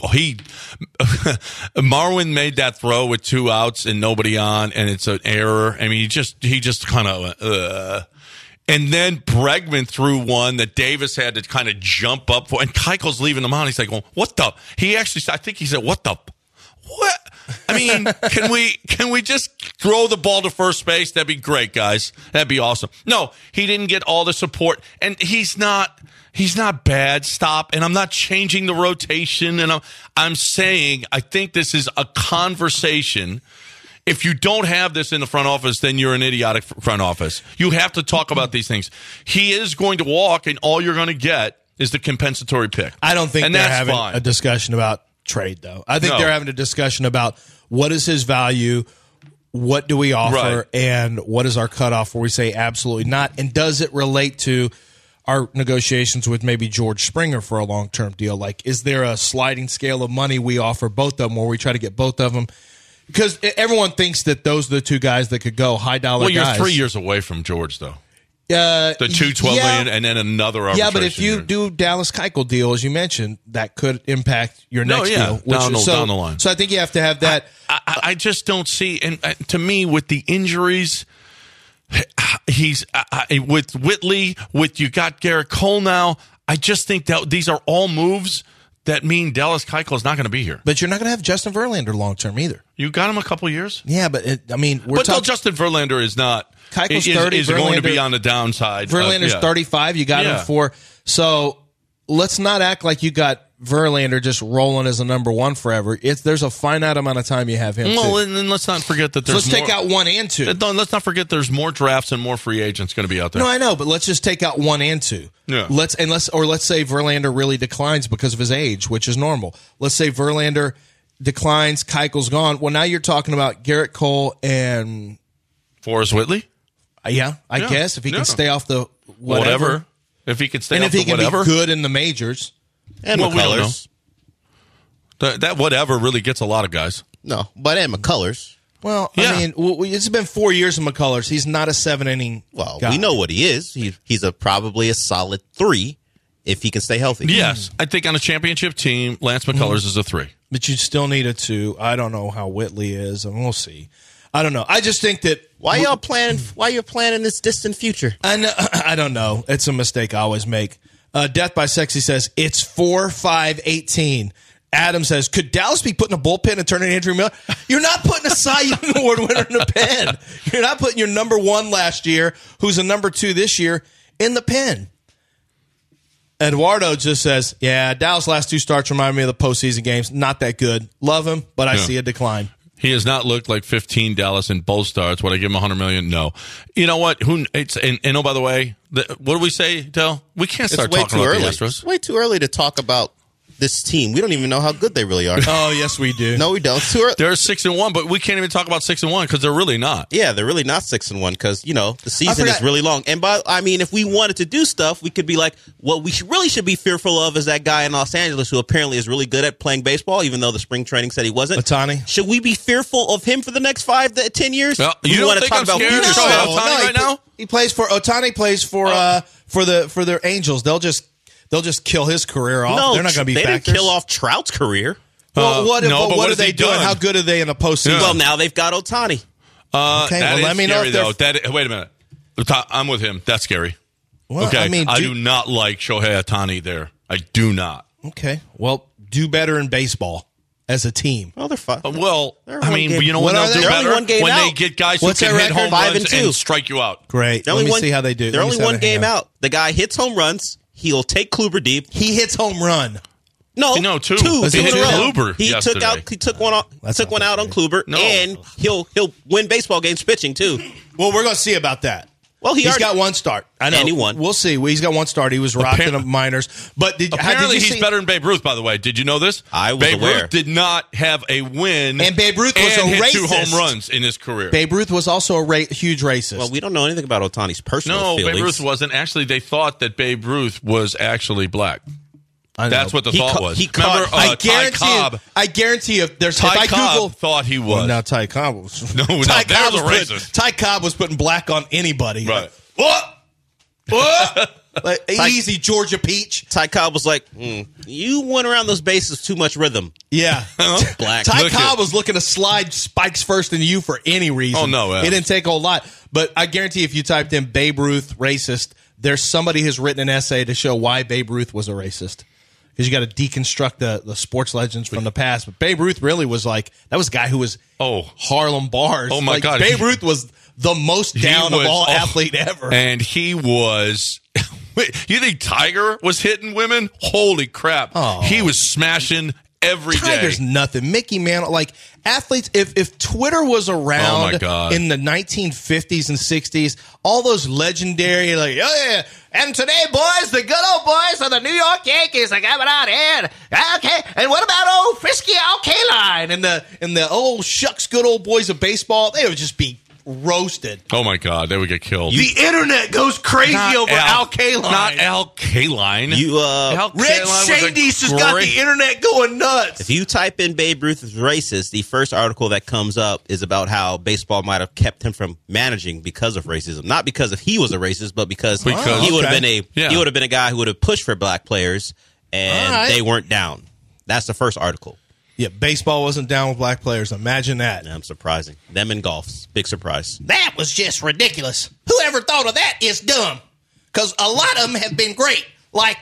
Speaker 4: Marwin made that throw with 2 outs and nobody on, and it's an error. I mean, he just kind of, and then Bregman threw one that Davis had to kind of jump up for, and Keuchel's leaving him out. He's like, well, what the? I think he said, what the? What? I mean, can we just throw the ball to first base? That'd be great, guys. That'd be awesome. No, he didn't get all the support, and he's not bad. Stop. And I'm not changing the rotation, and I'm saying I think this is a conversation. If you don't have this in the front office, then you're an idiotic front office. You have to talk about these things. He is going to walk, and all you're going to get is the compensatory pick.
Speaker 5: I don't think they're having a discussion about trade, though. I think they're having a discussion about what is his value, what do we offer, and what is our cutoff where we say absolutely not, and does it relate to our negotiations with maybe George Springer for a long-term deal? Like, is there a sliding scale of money we offer both of them where we try to get both of them? Because everyone thinks that those are the 2 guys that could go high-dollar guys.
Speaker 4: Well, you're 3 years away from George, though. The $212 million and then another arbitration.
Speaker 5: Yeah, but if you do Dallas Keuchel deal, as you mentioned, that could impact your next deal.
Speaker 4: Down the line.
Speaker 5: So I think you have to have that.
Speaker 4: I just don't see, and to me, with the injuries, he's with Whitley, you got Garrett Cole now. I just think that these are all moves that mean Dallas Keuchel is not going to be here.
Speaker 5: But you're not going to have Justin Verlander long-term either.
Speaker 4: You got him a couple years?
Speaker 5: Yeah, but
Speaker 4: Justin Verlander is not.
Speaker 5: Keuchel's 30.
Speaker 4: Is going to be on the downside.
Speaker 5: Verlander's 35. You got him for. So let's not act like you got Verlander just rolling as a number 1 forever. There's a finite amount of time you have him.
Speaker 4: Well, and then let's not forget that there's.
Speaker 5: So let's take out 1 and 2.
Speaker 4: Let's not forget there's more drafts and more free agents going to be out there.
Speaker 5: No, I know, but let's just take out 1 and 2.
Speaker 4: Yeah.
Speaker 5: Let's say Verlander really declines because of his age, which is normal. Let's say Verlander declines, Keuchel's gone. Well, now you're talking about Garrett Cole and
Speaker 4: Forrest Whitley.
Speaker 5: Yeah, I guess if he can stay off the
Speaker 4: whatever. If he can stay off the whatever.
Speaker 5: And if he can be good in the majors.
Speaker 6: And McCullers.
Speaker 4: That whatever really gets a lot of guys.
Speaker 6: No, but and McCullers.
Speaker 5: Well, I mean, it's been 4 years of McCullers. He's not a 7-inning guy.
Speaker 6: We know what he is. He's probably a solid 3 if he can stay healthy.
Speaker 4: Yes. I think on a championship team, Lance McCullers is a 3.
Speaker 5: But you still need a 2. I don't know how Whitley is, and we'll see. I don't know. I just think that
Speaker 6: why you're planning this distant future?
Speaker 5: I don't know. It's a mistake I always make. Death by Sexy says it's 4-5-18. Adam says, could Dallas be putting a bullpen and turning Andrew Miller? You're not putting a Cy Young Award winner in the pen. You're not putting your number 1 last year, who's a number 2 this year, in the pen. Eduardo just says, Dallas' last 2 starts remind me of the postseason games. Not that good. Love him, but I see a decline.
Speaker 4: He has not looked like 15 Dallas in both starts. Would I give him $100 million? No. You know what? And oh, by the way, what do we say, Del? We can't start talking about the Astros.
Speaker 6: It's way too early to talk about this team. We don't even know how good they really are.
Speaker 5: Oh, yes, we do.
Speaker 6: No, we don't. It's too early.
Speaker 4: They're 6-1, but we can't even talk about 6-1 because they're really not.
Speaker 6: Yeah, they're really not 6-1 because, the season is really long. And if we wanted to do stuff, we could be like, what we really should be fearful of is that guy in Los Angeles who apparently is really good at playing baseball, even though the spring training said he wasn't.
Speaker 5: Ohtani.
Speaker 6: Should we be fearful of him for the next 5 to 10 years?
Speaker 4: Well, you don't think I'm scared of Ohtani right now?
Speaker 5: Ohtani plays for the Angels. They'll just kill his career off.
Speaker 6: No,
Speaker 5: they're not going to be
Speaker 6: they
Speaker 5: factors.
Speaker 6: didn't kill off Trout's career.
Speaker 5: Well, what are they doing? How good are they in the postseason?
Speaker 6: Well, now they've got Ohtani.
Speaker 5: Let me know.
Speaker 4: Wait a minute. I'm with him. That's scary.
Speaker 5: Well,
Speaker 4: okay, I do not like Shohei Ohtani there. I do not.
Speaker 5: Okay, well, do better in baseball. as a team.
Speaker 6: Well, they're fine.
Speaker 4: Well,
Speaker 6: They're
Speaker 4: I
Speaker 6: one
Speaker 4: mean,
Speaker 6: game-
Speaker 4: you know
Speaker 5: What
Speaker 4: when
Speaker 5: are
Speaker 4: they'll
Speaker 5: they?
Speaker 4: do
Speaker 6: They're only
Speaker 4: better?
Speaker 6: one game
Speaker 4: When they
Speaker 6: out.
Speaker 4: get guys
Speaker 5: What's
Speaker 4: who
Speaker 5: their
Speaker 4: can hit
Speaker 5: record?
Speaker 4: home
Speaker 6: 5
Speaker 4: runs
Speaker 6: and 2.
Speaker 4: and strike you out.
Speaker 5: Great.
Speaker 6: They're
Speaker 5: Let
Speaker 6: only
Speaker 5: me see how they do.
Speaker 6: They're
Speaker 5: Let me
Speaker 6: only
Speaker 5: see how
Speaker 6: one
Speaker 5: they
Speaker 6: game
Speaker 5: handle.
Speaker 6: out. The guy hits home runs. He'll take Kluber deep.
Speaker 5: He hits home run.
Speaker 4: No, two.
Speaker 6: Two
Speaker 4: He
Speaker 6: in
Speaker 4: hit
Speaker 6: a row.
Speaker 4: Kluber
Speaker 6: He
Speaker 4: yesterday.
Speaker 6: took one out.
Speaker 5: That's
Speaker 6: Took
Speaker 5: not
Speaker 6: one out on
Speaker 5: that
Speaker 6: Kluber,
Speaker 4: No.
Speaker 6: and he'll win baseball games pitching too.
Speaker 5: Well, we're going to see about that.
Speaker 6: Well,
Speaker 5: He's
Speaker 6: already
Speaker 5: got one start. I know.
Speaker 6: And he won.
Speaker 5: We'll see. He's got one start. He was rocking the minors. But
Speaker 4: Apparently,
Speaker 5: did you
Speaker 4: he's
Speaker 5: see?
Speaker 4: better than Babe Ruth, by the way. Did you know this?
Speaker 6: I was
Speaker 4: Babe
Speaker 6: aware.
Speaker 4: Ruth did not have a win.
Speaker 5: And Babe Ruth was
Speaker 4: and
Speaker 5: a
Speaker 4: hit 2
Speaker 5: racist.
Speaker 4: home runs in his career.
Speaker 5: Babe Ruth was also a huge racist.
Speaker 6: Well, we don't know anything about Ohtani's personal
Speaker 4: No,
Speaker 6: feelings.
Speaker 4: Babe Ruth wasn't. Actually, they thought that Babe Ruth was actually black.
Speaker 5: I know.
Speaker 4: That's what the
Speaker 6: He
Speaker 4: thought
Speaker 6: ca-
Speaker 4: was.
Speaker 6: he
Speaker 4: Remember,
Speaker 6: caught-
Speaker 5: I
Speaker 4: Ty
Speaker 5: guarantee.
Speaker 4: Cobb.
Speaker 5: I guarantee if there's if
Speaker 4: Ty
Speaker 5: I
Speaker 4: Cobb
Speaker 5: Google.
Speaker 4: thought he was.
Speaker 5: Well, now Ty Cobb was.
Speaker 4: No, there's a racist.
Speaker 5: Ty Cobb was putting black on anybody.
Speaker 4: Right.
Speaker 5: What? Like, easy, Georgia Peach.
Speaker 6: Ty Cobb was like, "You went around those bases too much rhythm."
Speaker 5: Yeah.
Speaker 6: Black.
Speaker 5: Ty
Speaker 4: Look
Speaker 5: Cobb
Speaker 4: at-
Speaker 5: was looking to slide spikes first into you for any reason.
Speaker 4: Oh, no, yeah.
Speaker 5: It didn't take a whole lot. But I guarantee if you typed in Babe Ruth racist, there's somebody who's written an essay to show why Babe Ruth was a racist. Because you got to deconstruct the sports legends from the past. But Babe Ruth really was like, that was a guy who was Harlem Bars.
Speaker 4: Oh, my
Speaker 5: Like,
Speaker 4: God.
Speaker 5: Babe Ruth was the most down of all
Speaker 4: was-
Speaker 5: athlete ever.
Speaker 4: And he was. Wait, you think Tiger was hitting women? Holy crap.
Speaker 5: Oh.
Speaker 4: He was smashing every day.
Speaker 5: Tiger's nothing. Mickey Mantle, like athletes, if Twitter was around
Speaker 4: Oh, my God.
Speaker 5: in the 1950s and 60s, all those legendary, like, oh yeah, and today, boys, the good old boys of the New York Yankees are coming out here. Okay, and what about old Frisky Al Kaline and the old shucks good old boys of baseball? They would just be roasted.
Speaker 4: Oh, my God. They would get killed.
Speaker 5: The internet goes crazy over Al Kaline.
Speaker 4: Not Al Kaline. Al
Speaker 5: Red
Speaker 4: Kaline was a
Speaker 5: Shadys has got
Speaker 4: great-
Speaker 5: the internet going nuts.
Speaker 6: If you type in Babe Ruth is racist, the first article that comes up is about how baseball might have kept him from managing because of racism. Not because if he was a racist, but because he would have been he would have been a guy who would have pushed for black players, and they weren't down. That's the first article.
Speaker 5: Yeah, baseball wasn't down with black players. Imagine that.
Speaker 6: I'm surprising. Them in golf's big surprise.
Speaker 5: That was just ridiculous. Whoever thought of that is dumb. Because a lot of them have been great. Like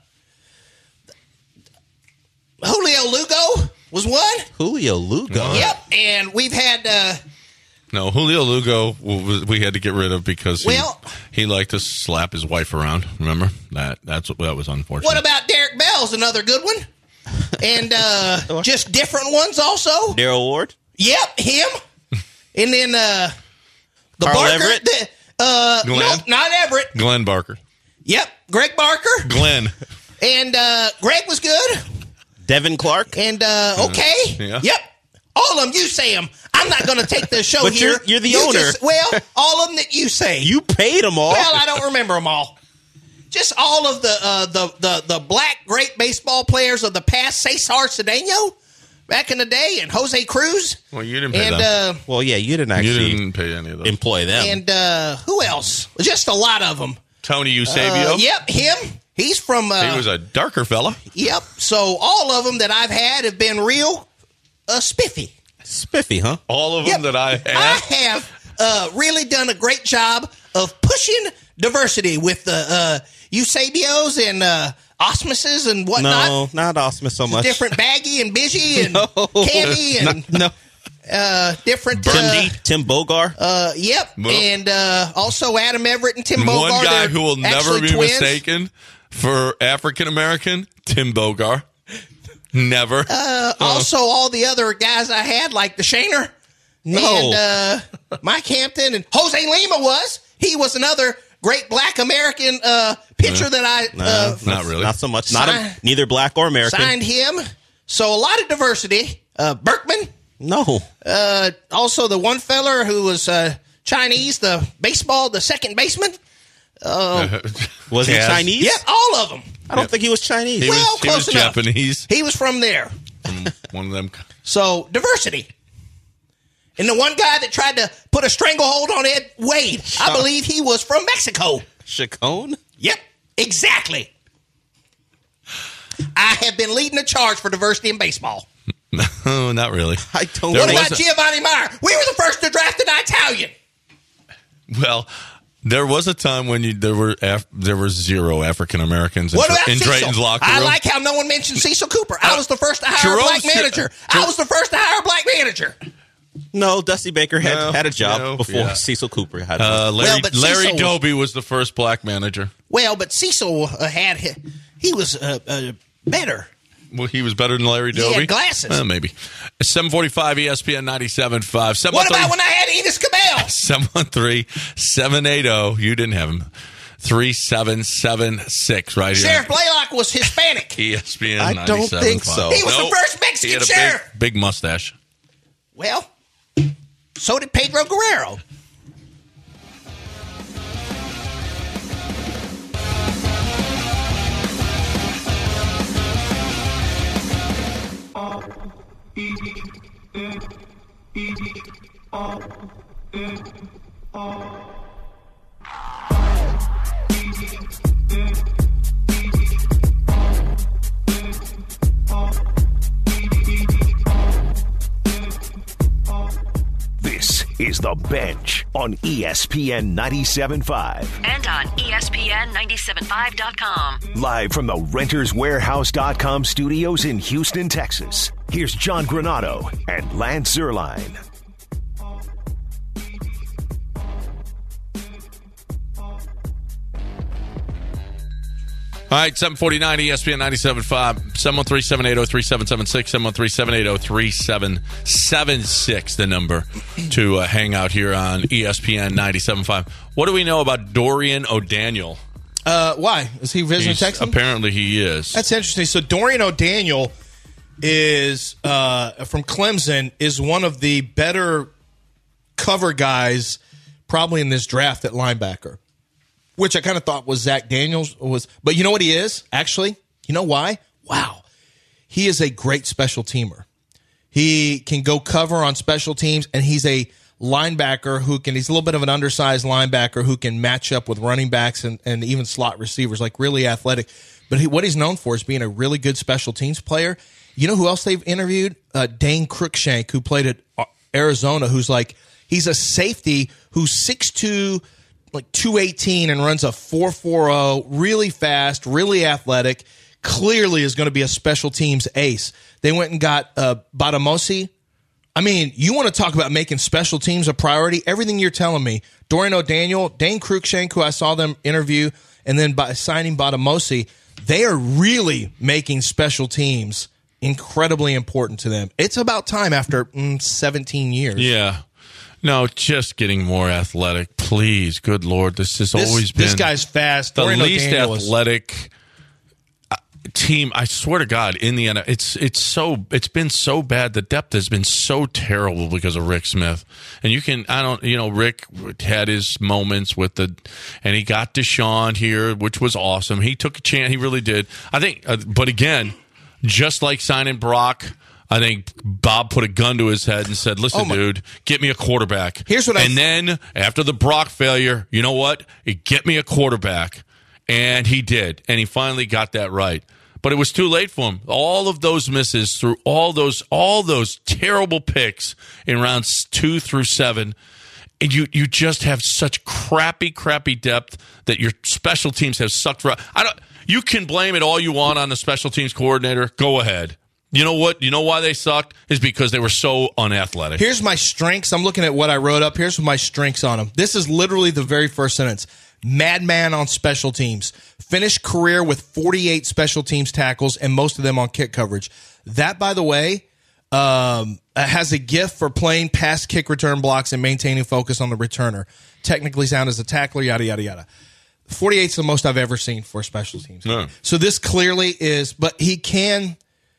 Speaker 5: Julio Lugo was one.
Speaker 6: Julio Lugo?
Speaker 5: Yep. And we've had...
Speaker 4: No, Julio Lugo we had to get rid of because
Speaker 5: Well-
Speaker 4: he liked to slap his wife around. Remember? That was unfortunate.
Speaker 5: what about Derek Bell's another good one? And just different ones also.
Speaker 6: Darryl Ward?
Speaker 5: Yep, him. And then the
Speaker 6: Carl
Speaker 5: Barker.
Speaker 6: Everett?
Speaker 4: Glenn?
Speaker 5: Nope, not Everett.
Speaker 4: Glenn Barker.
Speaker 5: Yep, Greg Barker.
Speaker 4: Glenn.
Speaker 5: And Greg was good.
Speaker 6: Devin Clark?
Speaker 5: And okay.
Speaker 4: Yeah.
Speaker 5: Yep. All of them, you say them. I'm not going to take the show
Speaker 6: But
Speaker 5: here.
Speaker 6: you're the owner.
Speaker 5: All of them that you say.
Speaker 6: You paid them all.
Speaker 5: Well, I don't remember them all. Just all of the black great baseball players of the past. Cesar Cedeno back in the day, and Jose Cruz.
Speaker 4: Well, you didn't pay them.
Speaker 6: Well, yeah, you didn't
Speaker 4: You
Speaker 6: actually
Speaker 4: didn't pay any of those.
Speaker 6: employ them.
Speaker 5: And who else? Just a lot of them.
Speaker 4: Tony Eusebio.
Speaker 5: Yep, him. He's from.
Speaker 4: He was a darker fella.
Speaker 5: Yep. So all of them that I've had have been real spiffy.
Speaker 6: Spiffy, huh?
Speaker 4: All of them that I had.
Speaker 5: I have really done a great job of pushing diversity with the Eusebios and Osmuses and whatnot.
Speaker 6: No, not Osmus so much.
Speaker 5: Different Baggy and Busy and Cammy and
Speaker 6: No.
Speaker 5: different.
Speaker 6: Tim Bogar.
Speaker 5: Yep.
Speaker 4: Well,
Speaker 5: and also Adam Everett and Tim Bogar.
Speaker 4: One guy
Speaker 5: They're
Speaker 4: who will never
Speaker 5: actually
Speaker 4: be
Speaker 5: twins.
Speaker 4: mistaken for African American, Tim Bogar. Never.
Speaker 5: Also, all the other guys I had, like the Shaner and Mike Hampton and Jose Lima He was another great black American pitcher that I
Speaker 4: not really.
Speaker 6: Not so much. Neither black or American.
Speaker 5: signed him. So a lot of diversity. Berkman.
Speaker 6: No.
Speaker 5: Also, the one feller who was Chinese, the second baseman.
Speaker 6: Was he
Speaker 4: Yes.
Speaker 6: Chinese?
Speaker 5: Yep, all of them.
Speaker 6: I don't think he was Chinese.
Speaker 4: He
Speaker 5: Well,
Speaker 4: was
Speaker 5: close enough.
Speaker 4: Japanese.
Speaker 5: He was from there.
Speaker 4: One of them.
Speaker 5: So, diversity. And the one guy that tried to put a stranglehold on Ed Wade, I believe he was from Mexico.
Speaker 6: Chacon?
Speaker 5: Yep, exactly. I have been leading the charge for diversity in baseball.
Speaker 4: No, not really.
Speaker 6: I don't
Speaker 4: There
Speaker 5: What
Speaker 6: think.
Speaker 5: about Giovanni Meyer? We were the first to draft an Italian.
Speaker 4: Well, There was a time when there were zero African Americans in
Speaker 5: Cecil?
Speaker 4: Drayton's locker room.
Speaker 5: I like how no one mentioned Cecil Cooper. I was the first to hire a black manager. I was the first to hire a black manager.
Speaker 6: No, Dusty Baker had a job before Cecil Cooper had
Speaker 4: Larry Doby was the first black manager.
Speaker 5: Well, but Cecil he was better.
Speaker 4: Well, he was better than Larry Doby?
Speaker 5: He had glasses.
Speaker 4: Maybe. 745 ESPN 97.5.
Speaker 5: What about when I had Enos Cabell?
Speaker 4: 713-780. You didn't have him. 3776 right here.
Speaker 5: Sheriff Blaylock was Hispanic.
Speaker 4: ESPN 97.5.
Speaker 6: I don't think so.
Speaker 5: He was the first Mexican sheriff.
Speaker 4: Big mustache.
Speaker 5: Well, so did Pedro Guerrero.
Speaker 2: This is The Bench on ESPN 97.5.
Speaker 10: And on ESPN975.com.
Speaker 2: Live from the RentersWarehouse.com studios in Houston, Texas. Here's John Granado and Lance Zierlein.
Speaker 4: All right, 749 ESPN 97.5, 713-780-3776, 713-780-3776, the number to hang out here on ESPN 97.5. What do we know about Dorian O'Daniel?
Speaker 5: Why? Is he visiting Texas?
Speaker 4: Apparently he is.
Speaker 5: That's interesting. So Dorian O'Daniel is from Clemson, is one of the better cover guys probably in this draft at linebacker, which I kind of thought was Zach Daniels. But you know what he is, actually? You know why? Wow. He is a great special teamer. He can go cover on special teams, and he's a linebacker he's a little bit of an undersized linebacker who can match up with running backs and even slot receivers, like really athletic. But what he's known for is being a really good special teams player. You know who else they've interviewed? Dane Cruikshank, who played at Arizona, he's a safety who's 6'2", like 218, and runs a 4.40, really fast, really athletic, clearly is going to be a special teams ace. They went and got Badamosi. I mean, you want to talk about making special teams a priority? Everything you're telling me, Dorian O'Daniel, Dane Cruikshank, who I saw them interview, and then by signing Badamosi, they are really making special teams incredibly important to them. It's about time after 17 years.
Speaker 4: Yeah. No, just getting more athletic, please. Good Lord, this has always been...
Speaker 5: This guy's fast.
Speaker 4: The
Speaker 5: Dorian
Speaker 4: least
Speaker 5: O'Daniel
Speaker 4: athletic team, I swear to God, in the NFL. It's been so bad. The depth has been so terrible because of Rick Smith. And Rick had his moments and he got Deshaun here, which was awesome. He took a chance. He really did. I think, but again, just like signing Brock, I think Bob put a gun to his head and said, listen, dude, get me a quarterback. Then after the Brock failure, you know what? Get me a quarterback. And he did. And he finally got that right. But it was too late for him. All of those misses through all those terrible picks in rounds 2 through 7. And you just have such crappy depth that your special teams have sucked. You can blame it all you want on the special teams coordinator. Go ahead. You know what? You know why they sucked? Is because they were so unathletic.
Speaker 5: Here's my strengths. I'm looking at what I wrote up. Here's my strengths on them. This is literally the very first sentence. Madman on special teams. Finished career with 48 special teams tackles and most of them on kick coverage. That, by the way, has a gift for playing pass kick return blocks and maintaining focus on the returner. Technically sound as a tackler, yada, yada, yada. 48 is the most I've ever seen for special teams.
Speaker 4: No.
Speaker 5: So this clearly is, but he can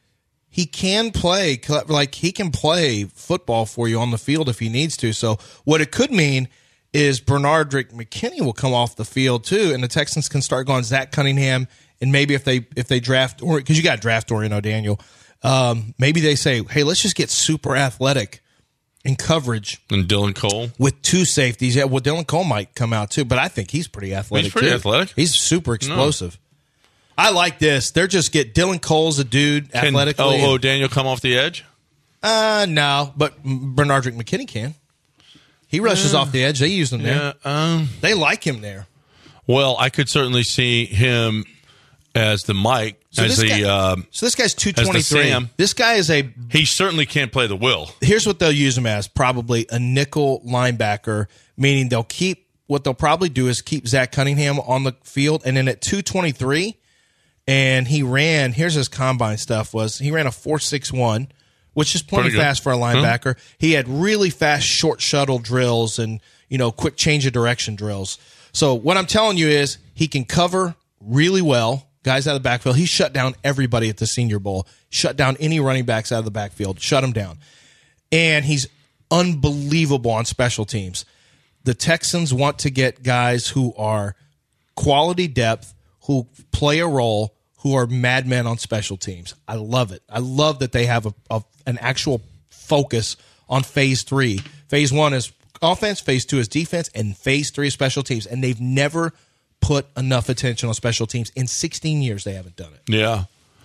Speaker 5: play, like he can play football for you on the field if he needs to. So what it could mean is Bernardrick McKinney will come off the field too, and the Texans can start going Zach Cunningham, and maybe if they draft, or because you got to draft Dorian O'Daniel, maybe they say, hey, let's just get super athletic in coverage.
Speaker 4: And Dylan Cole
Speaker 5: with 2 safeties. Yeah, well, Dylan Cole might come out too, but I think he's pretty athletic.
Speaker 4: He's pretty athletic.
Speaker 5: He's super explosive. No. I like this. They're just Dylan Cole's a dude athletically.
Speaker 4: O'Daniel come off the edge?
Speaker 5: No, but Bernardrick McKinney can. He rushes off the edge. They use him there. They like him there.
Speaker 4: Well, I could certainly see him as the Mike.
Speaker 5: So this guy's 223. This guy is
Speaker 4: he certainly can't play the will.
Speaker 5: Here's what they'll use him as: probably a nickel linebacker, meaning what they'll probably do is keep Zach Cunningham on the field, and then at 223, and he ran. Here's his combine stuff: he ran a 4.61, which is plenty fast for a linebacker. He had really fast short shuttle drills and quick change of direction drills. So what I'm telling you is he can cover really well. Guys out of the backfield. He shut down everybody at the Senior Bowl. Shut down any running backs out of the backfield. Shut them down. And he's unbelievable on special teams. The Texans want to get guys who are quality depth, who play a role, who are madmen on special teams. I love it. I love that they have an actual focus on phase 3. Phase 1 is offense, phase 2 is defense, and phase 3 is special teams. And they've never put enough attention on special teams. In 16 years, they haven't done it.
Speaker 4: Yeah.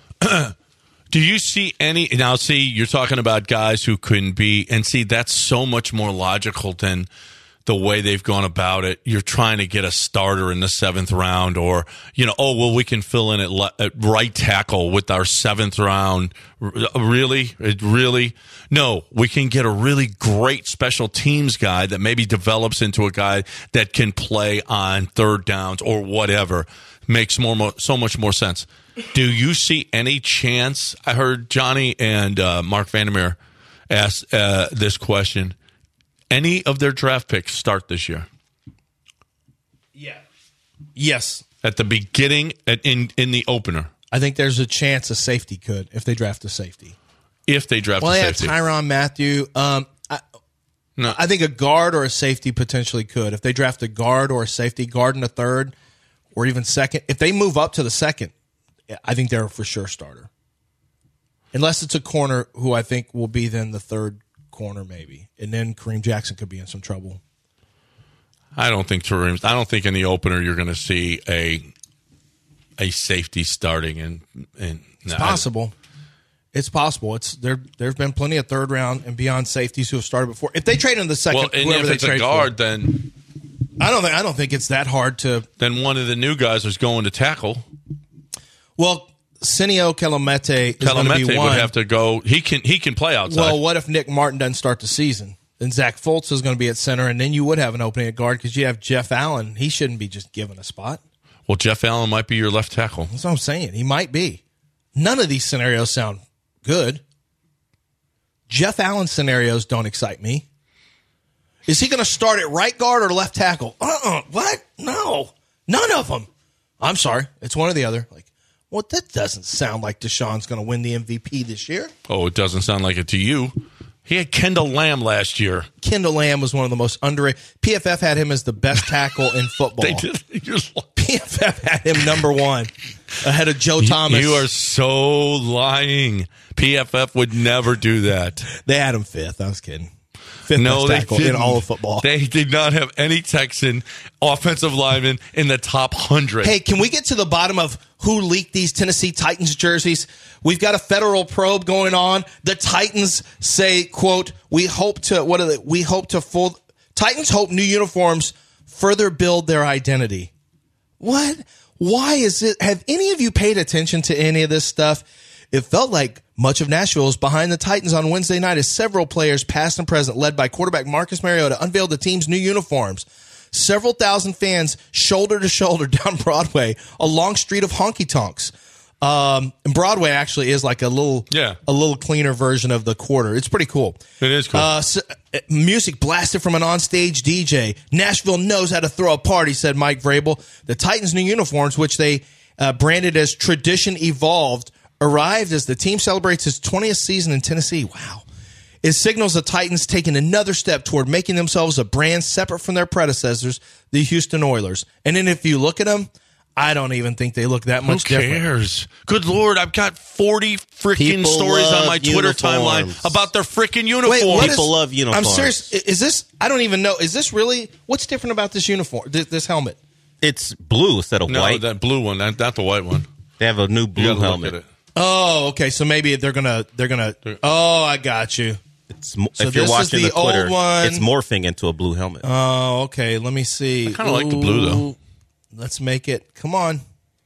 Speaker 4: Do you see any? Now, see, you're talking about guys who couldn't be, and see, that's so much more logical than the way they've gone about it. You're trying to get a starter in the 7th round, or, we can fill in at right tackle with our 7th round. Really? No, we can get a really great special teams guy that maybe develops into a guy that can play on 3rd downs or whatever. Makes so much more sense. Do you see any chance? I heard Johnny and Mark Vandermeer ask this question. Any of their draft picks start this year?
Speaker 5: Yeah. Yes.
Speaker 4: At the beginning, in the opener.
Speaker 5: I think there's a chance a safety could if they draft a safety.
Speaker 4: If they draft a safety.
Speaker 5: Tyrann Mathieu. No. I think a guard or a safety potentially could. If they draft a guard or a safety, guard in the 3rd or even 2nd. If they move up to the 2nd, I think they're a for sure starter. Unless it's a corner who I think will be then the 3rd corner maybe, and then Kareem Jackson could be in some trouble.
Speaker 4: I don't think in the opener you're going to see a safety starting, and
Speaker 5: it's possible. It's possible. There's been plenty of 3rd round and beyond safeties who have started before. If they trade in the 2nd,
Speaker 4: and if it's a guard, then
Speaker 5: I don't think it's that hard to.
Speaker 4: Then one of the new guys is going to tackle.
Speaker 5: Well, Senio Kelemete is going to be one.
Speaker 4: Would have to go. He can play outside.
Speaker 5: Well, what if Nick Martin doesn't start the season? Then Zach Fultz is going to be at center, and then you would have an opening at guard because you have Jeff Allen. He shouldn't be just given a spot.
Speaker 4: Well, Jeff Allen might be your left tackle.
Speaker 5: That's what I'm saying. He might be. None of these scenarios sound good. Jeff Allen scenarios don't excite me. Is he going to start at right guard or left tackle? What? No. None of them. I'm sorry. It's one or the other. Well, that doesn't sound like Deshaun's going to win the MVP this year.
Speaker 4: Oh, it doesn't sound like it to you. He had Kendall Lamb last year.
Speaker 5: Kendall Lamb was one of the most underrated. PFF had him as the best tackle in football.
Speaker 4: They did.
Speaker 5: PFF had him number 1 ahead of Joe Thomas.
Speaker 4: You are so lying. PFF would never do that.
Speaker 5: They had him 5th. I was kidding. 5th best tackle in all of football.
Speaker 4: They did not have any Texan offensive linemen in the top 100.
Speaker 5: Hey, can we get to the bottom of who leaked these Tennessee Titans jerseys? We've got a federal probe going on. The Titans say, quote, Titans hope new uniforms further build their identity. What? Why is it? Have any of you paid attention to any of this stuff? It felt like much of Nashville was behind the Titans on Wednesday night as several players, past and present, led by quarterback Marcus Mariota, unveiled the team's new uniforms. Several thousand fans shoulder to shoulder down Broadway, a long street of honky tonks. And Broadway actually is like a little cleaner version of the Quarter. It's pretty cool.
Speaker 4: It is cool.
Speaker 5: Music blasted from an onstage DJ. Nashville knows how to throw a party, said Mike Vrabel. The Titans' new uniforms, which they branded as Tradition Evolved, arrived as the team celebrates its 20th season in Tennessee. Wow. It signals the Titans taking another step toward making themselves a brand separate from their predecessors, the Houston Oilers. And then if you look at them, I don't even think they look that much different.
Speaker 4: Who cares? Good Lord, I've got 40 freaking stories on my Twitter timeline about their freaking uniforms.
Speaker 5: Wait,
Speaker 6: people love uniforms.
Speaker 5: I'm serious. Is this, I don't even know, is this really, what's different about this uniform, this helmet?
Speaker 6: It's blue instead of white.
Speaker 4: No, that blue one, not the white one.
Speaker 6: They have a new blue helmet.
Speaker 5: Oh, okay. So maybe they're gonna. Oh, I got you. if you're watching the Twitter,
Speaker 6: it's morphing into a blue helmet.
Speaker 5: Oh, okay. Let me see.
Speaker 4: I kind of like the blue, though.
Speaker 5: Let's make it. Come on.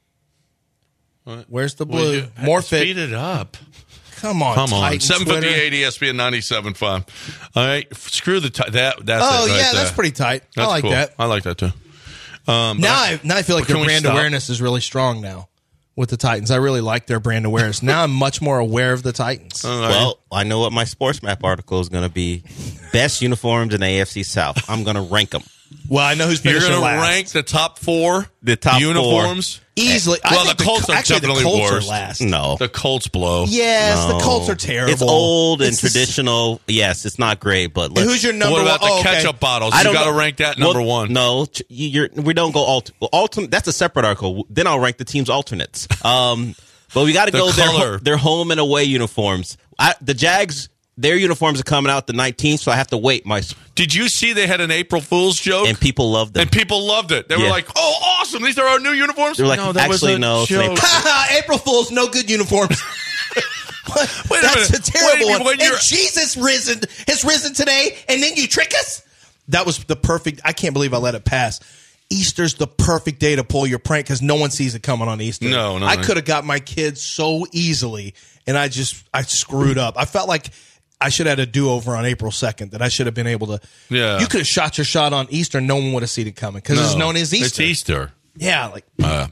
Speaker 5: Where's the blue?
Speaker 4: Morph it. Speed it up.
Speaker 5: Come on.
Speaker 4: 758 ESPN 97.5. All right. Screw the that's
Speaker 5: that's pretty tight. I like
Speaker 4: cool.
Speaker 5: that.
Speaker 4: I like that, too.
Speaker 5: Now I feel like their brand awareness is really strong now with the Titans. I really like their brand awareness. Now I'm much more aware of the Titans.
Speaker 6: Well, I know what my Sports Map article is going to be. Best uniforms in the AFC South. I'm going to rank them.
Speaker 5: Well, I know who's finishing
Speaker 4: You're
Speaker 5: last.
Speaker 4: going to rank the top four uniforms?
Speaker 6: 4.
Speaker 5: Easily.
Speaker 4: Well, the Colts are definitely worse.
Speaker 5: Are last.
Speaker 6: No.
Speaker 4: The Colts blow.
Speaker 5: Yes, the Colts are terrible.
Speaker 6: It's old and traditional. Yes, it's not great, but
Speaker 5: who's your number
Speaker 4: one? What about the ketchup bottles? You got to rank that number one.
Speaker 6: No, we don't go alternate. That's a separate article. Then I'll rank the team's alternates. But we got to go their home and away uniforms. The Jags, their uniforms are coming out the 19th, so I have to wait.
Speaker 4: Did you see they had an April Fool's joke?
Speaker 6: And people loved them.
Speaker 4: And people loved it. They were like, "Oh, awesome! These are our new uniforms."
Speaker 6: They're like,
Speaker 4: "No, that was a joke."
Speaker 5: April Fool's, no good uniforms. That's a terrible one. And Jesus has risen today, and then you trick us? That was the perfect. I can't believe I let it pass. Easter's the perfect day to pull your prank because no one sees it coming on Easter.
Speaker 4: No.
Speaker 5: I could have got my kids so easily, and I screwed up. I felt like I should have had a do-over on April 2nd, that I should have been able to. Yeah. You could have shot your shot on Easter, and no one would have seen it coming because it's known as Easter.
Speaker 4: It's Easter.
Speaker 5: Yeah.
Speaker 4: All right,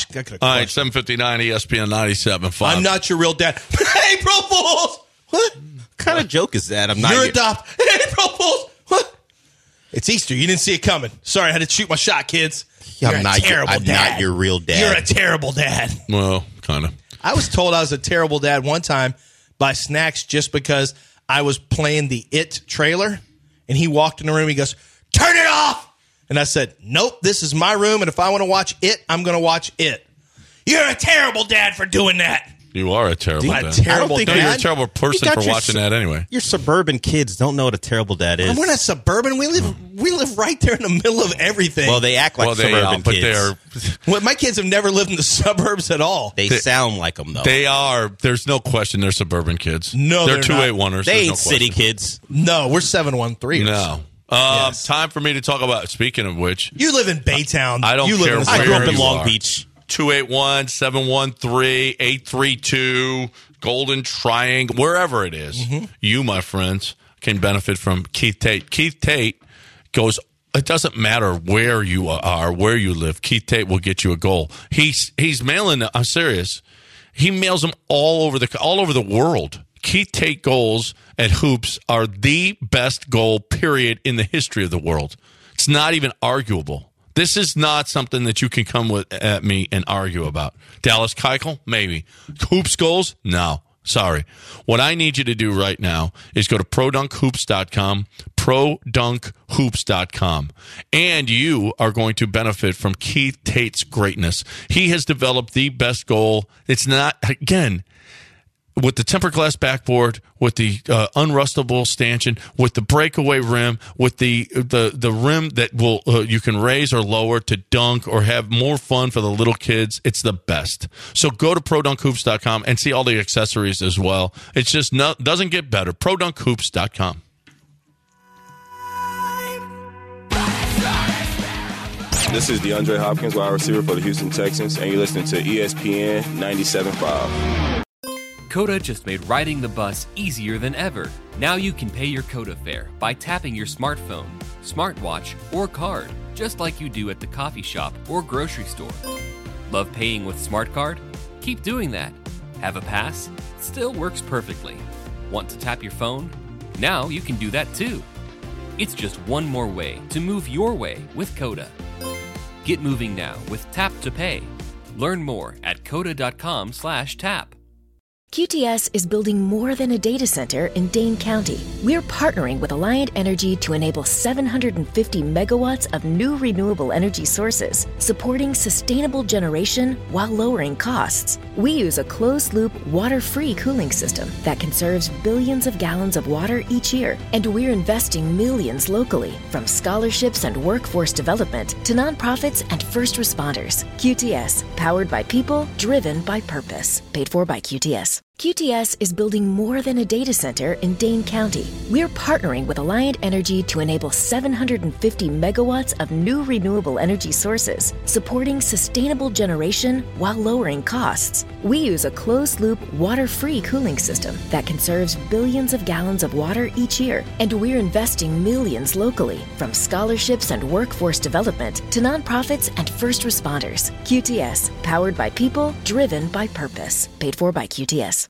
Speaker 4: 759 ESPN 97.5.
Speaker 5: I'm not your real dad. April Fools! What
Speaker 6: kind of joke is that?
Speaker 5: You're adopted. April Fools! What? It's Easter. You didn't see it coming. Sorry, I had to shoot my shot, kids.
Speaker 6: I'm not your real dad.
Speaker 5: You're a terrible dad.
Speaker 4: Well, kind of.
Speaker 5: I was told I was a terrible dad one time by Snacks just because I was playing the It trailer, and he walked in the room. He goes, "Turn it off!" And I said, "Nope, this is my room, and if I want to watch It, I'm going to watch It." You're a terrible dad for doing that.
Speaker 4: You are a terrible dad.
Speaker 5: You're
Speaker 4: a terrible person for watching that anyway.
Speaker 6: Your suburban kids don't know what a terrible dad is.
Speaker 5: We're not suburban. We live right there in the middle of everything.
Speaker 6: Well, they act like suburban
Speaker 5: kids. Well, my kids have never lived in the suburbs at all.
Speaker 6: They sound like them, though.
Speaker 4: They are. There's no question they're suburban kids.
Speaker 5: No,
Speaker 4: they're 281ers.
Speaker 6: They ain't city kids.
Speaker 5: No, we're 713ers.
Speaker 4: No. Yes. Time for me to talk about, speaking of which.
Speaker 5: You live in Baytown.
Speaker 4: I don't care.
Speaker 6: I grew up in Long Beach.
Speaker 4: 281-713-832, Golden Triangle, wherever it is. Mm-hmm. You, my friends, can benefit from Keith Tate. Keith Tate goes, it doesn't matter where you are, where you live. Keith Tate will get you a goal. He's mailing, I'm serious. He mails them all over the world. Keith Tate goals at Hoops are the best goal, period, in the history of the world. It's not even arguable. This is not something that you can come at me and argue about. Dallas Keuchel? Maybe. Hoops goals? No. Sorry. What I need you to do right now is go to ProDunkHoops.com, ProDunkHoops.com, and you are going to benefit from Keith Tate's greatness. He has developed the best goal. It's not, again, with the tempered glass backboard, with the unrustable stanchion, with the breakaway rim, with the rim that will you can raise or lower to dunk or have more fun for the little kids. It's the best. So go to ProDunkHoops.com and see all the accessories as well. It's just doesn't get better. ProDunkHoops.com.
Speaker 10: This is DeAndre Hopkins, wide receiver for the Houston Texans, and you're listening to ESPN 97.5.
Speaker 11: Coda just made riding the bus easier than ever. Now you can pay your Coda fare by tapping your smartphone, smartwatch, or card, just like you do at the coffee shop or grocery store. Love paying with Smart Card? Keep doing that. Have a pass? Still works perfectly. Want to tap your phone? Now you can do that too. It's just one more way to move your way with Coda. Get moving now with Tap to Pay. Learn more at coda.com/tap.
Speaker 12: QTS is building more than a data center in Dane County. We're partnering with Alliant Energy to enable 750 megawatts of new renewable energy sources, supporting sustainable generation while lowering costs. We use a closed-loop, water-free cooling system that conserves billions of gallons of water each year, and we're investing millions locally, from scholarships and workforce development to nonprofits and first responders. QTS, powered by people, driven by purpose. Paid for by QTS. QTS is building more than a data center in Dane County. We're partnering with Alliant Energy to enable 750 megawatts of new renewable energy sources, supporting sustainable generation while lowering costs. We use a closed-loop, water-free cooling system that conserves billions of gallons of water each year, and we're investing millions locally, from scholarships and workforce development to nonprofits and first responders. QTS, powered by people, driven by purpose. Paid for by QTS.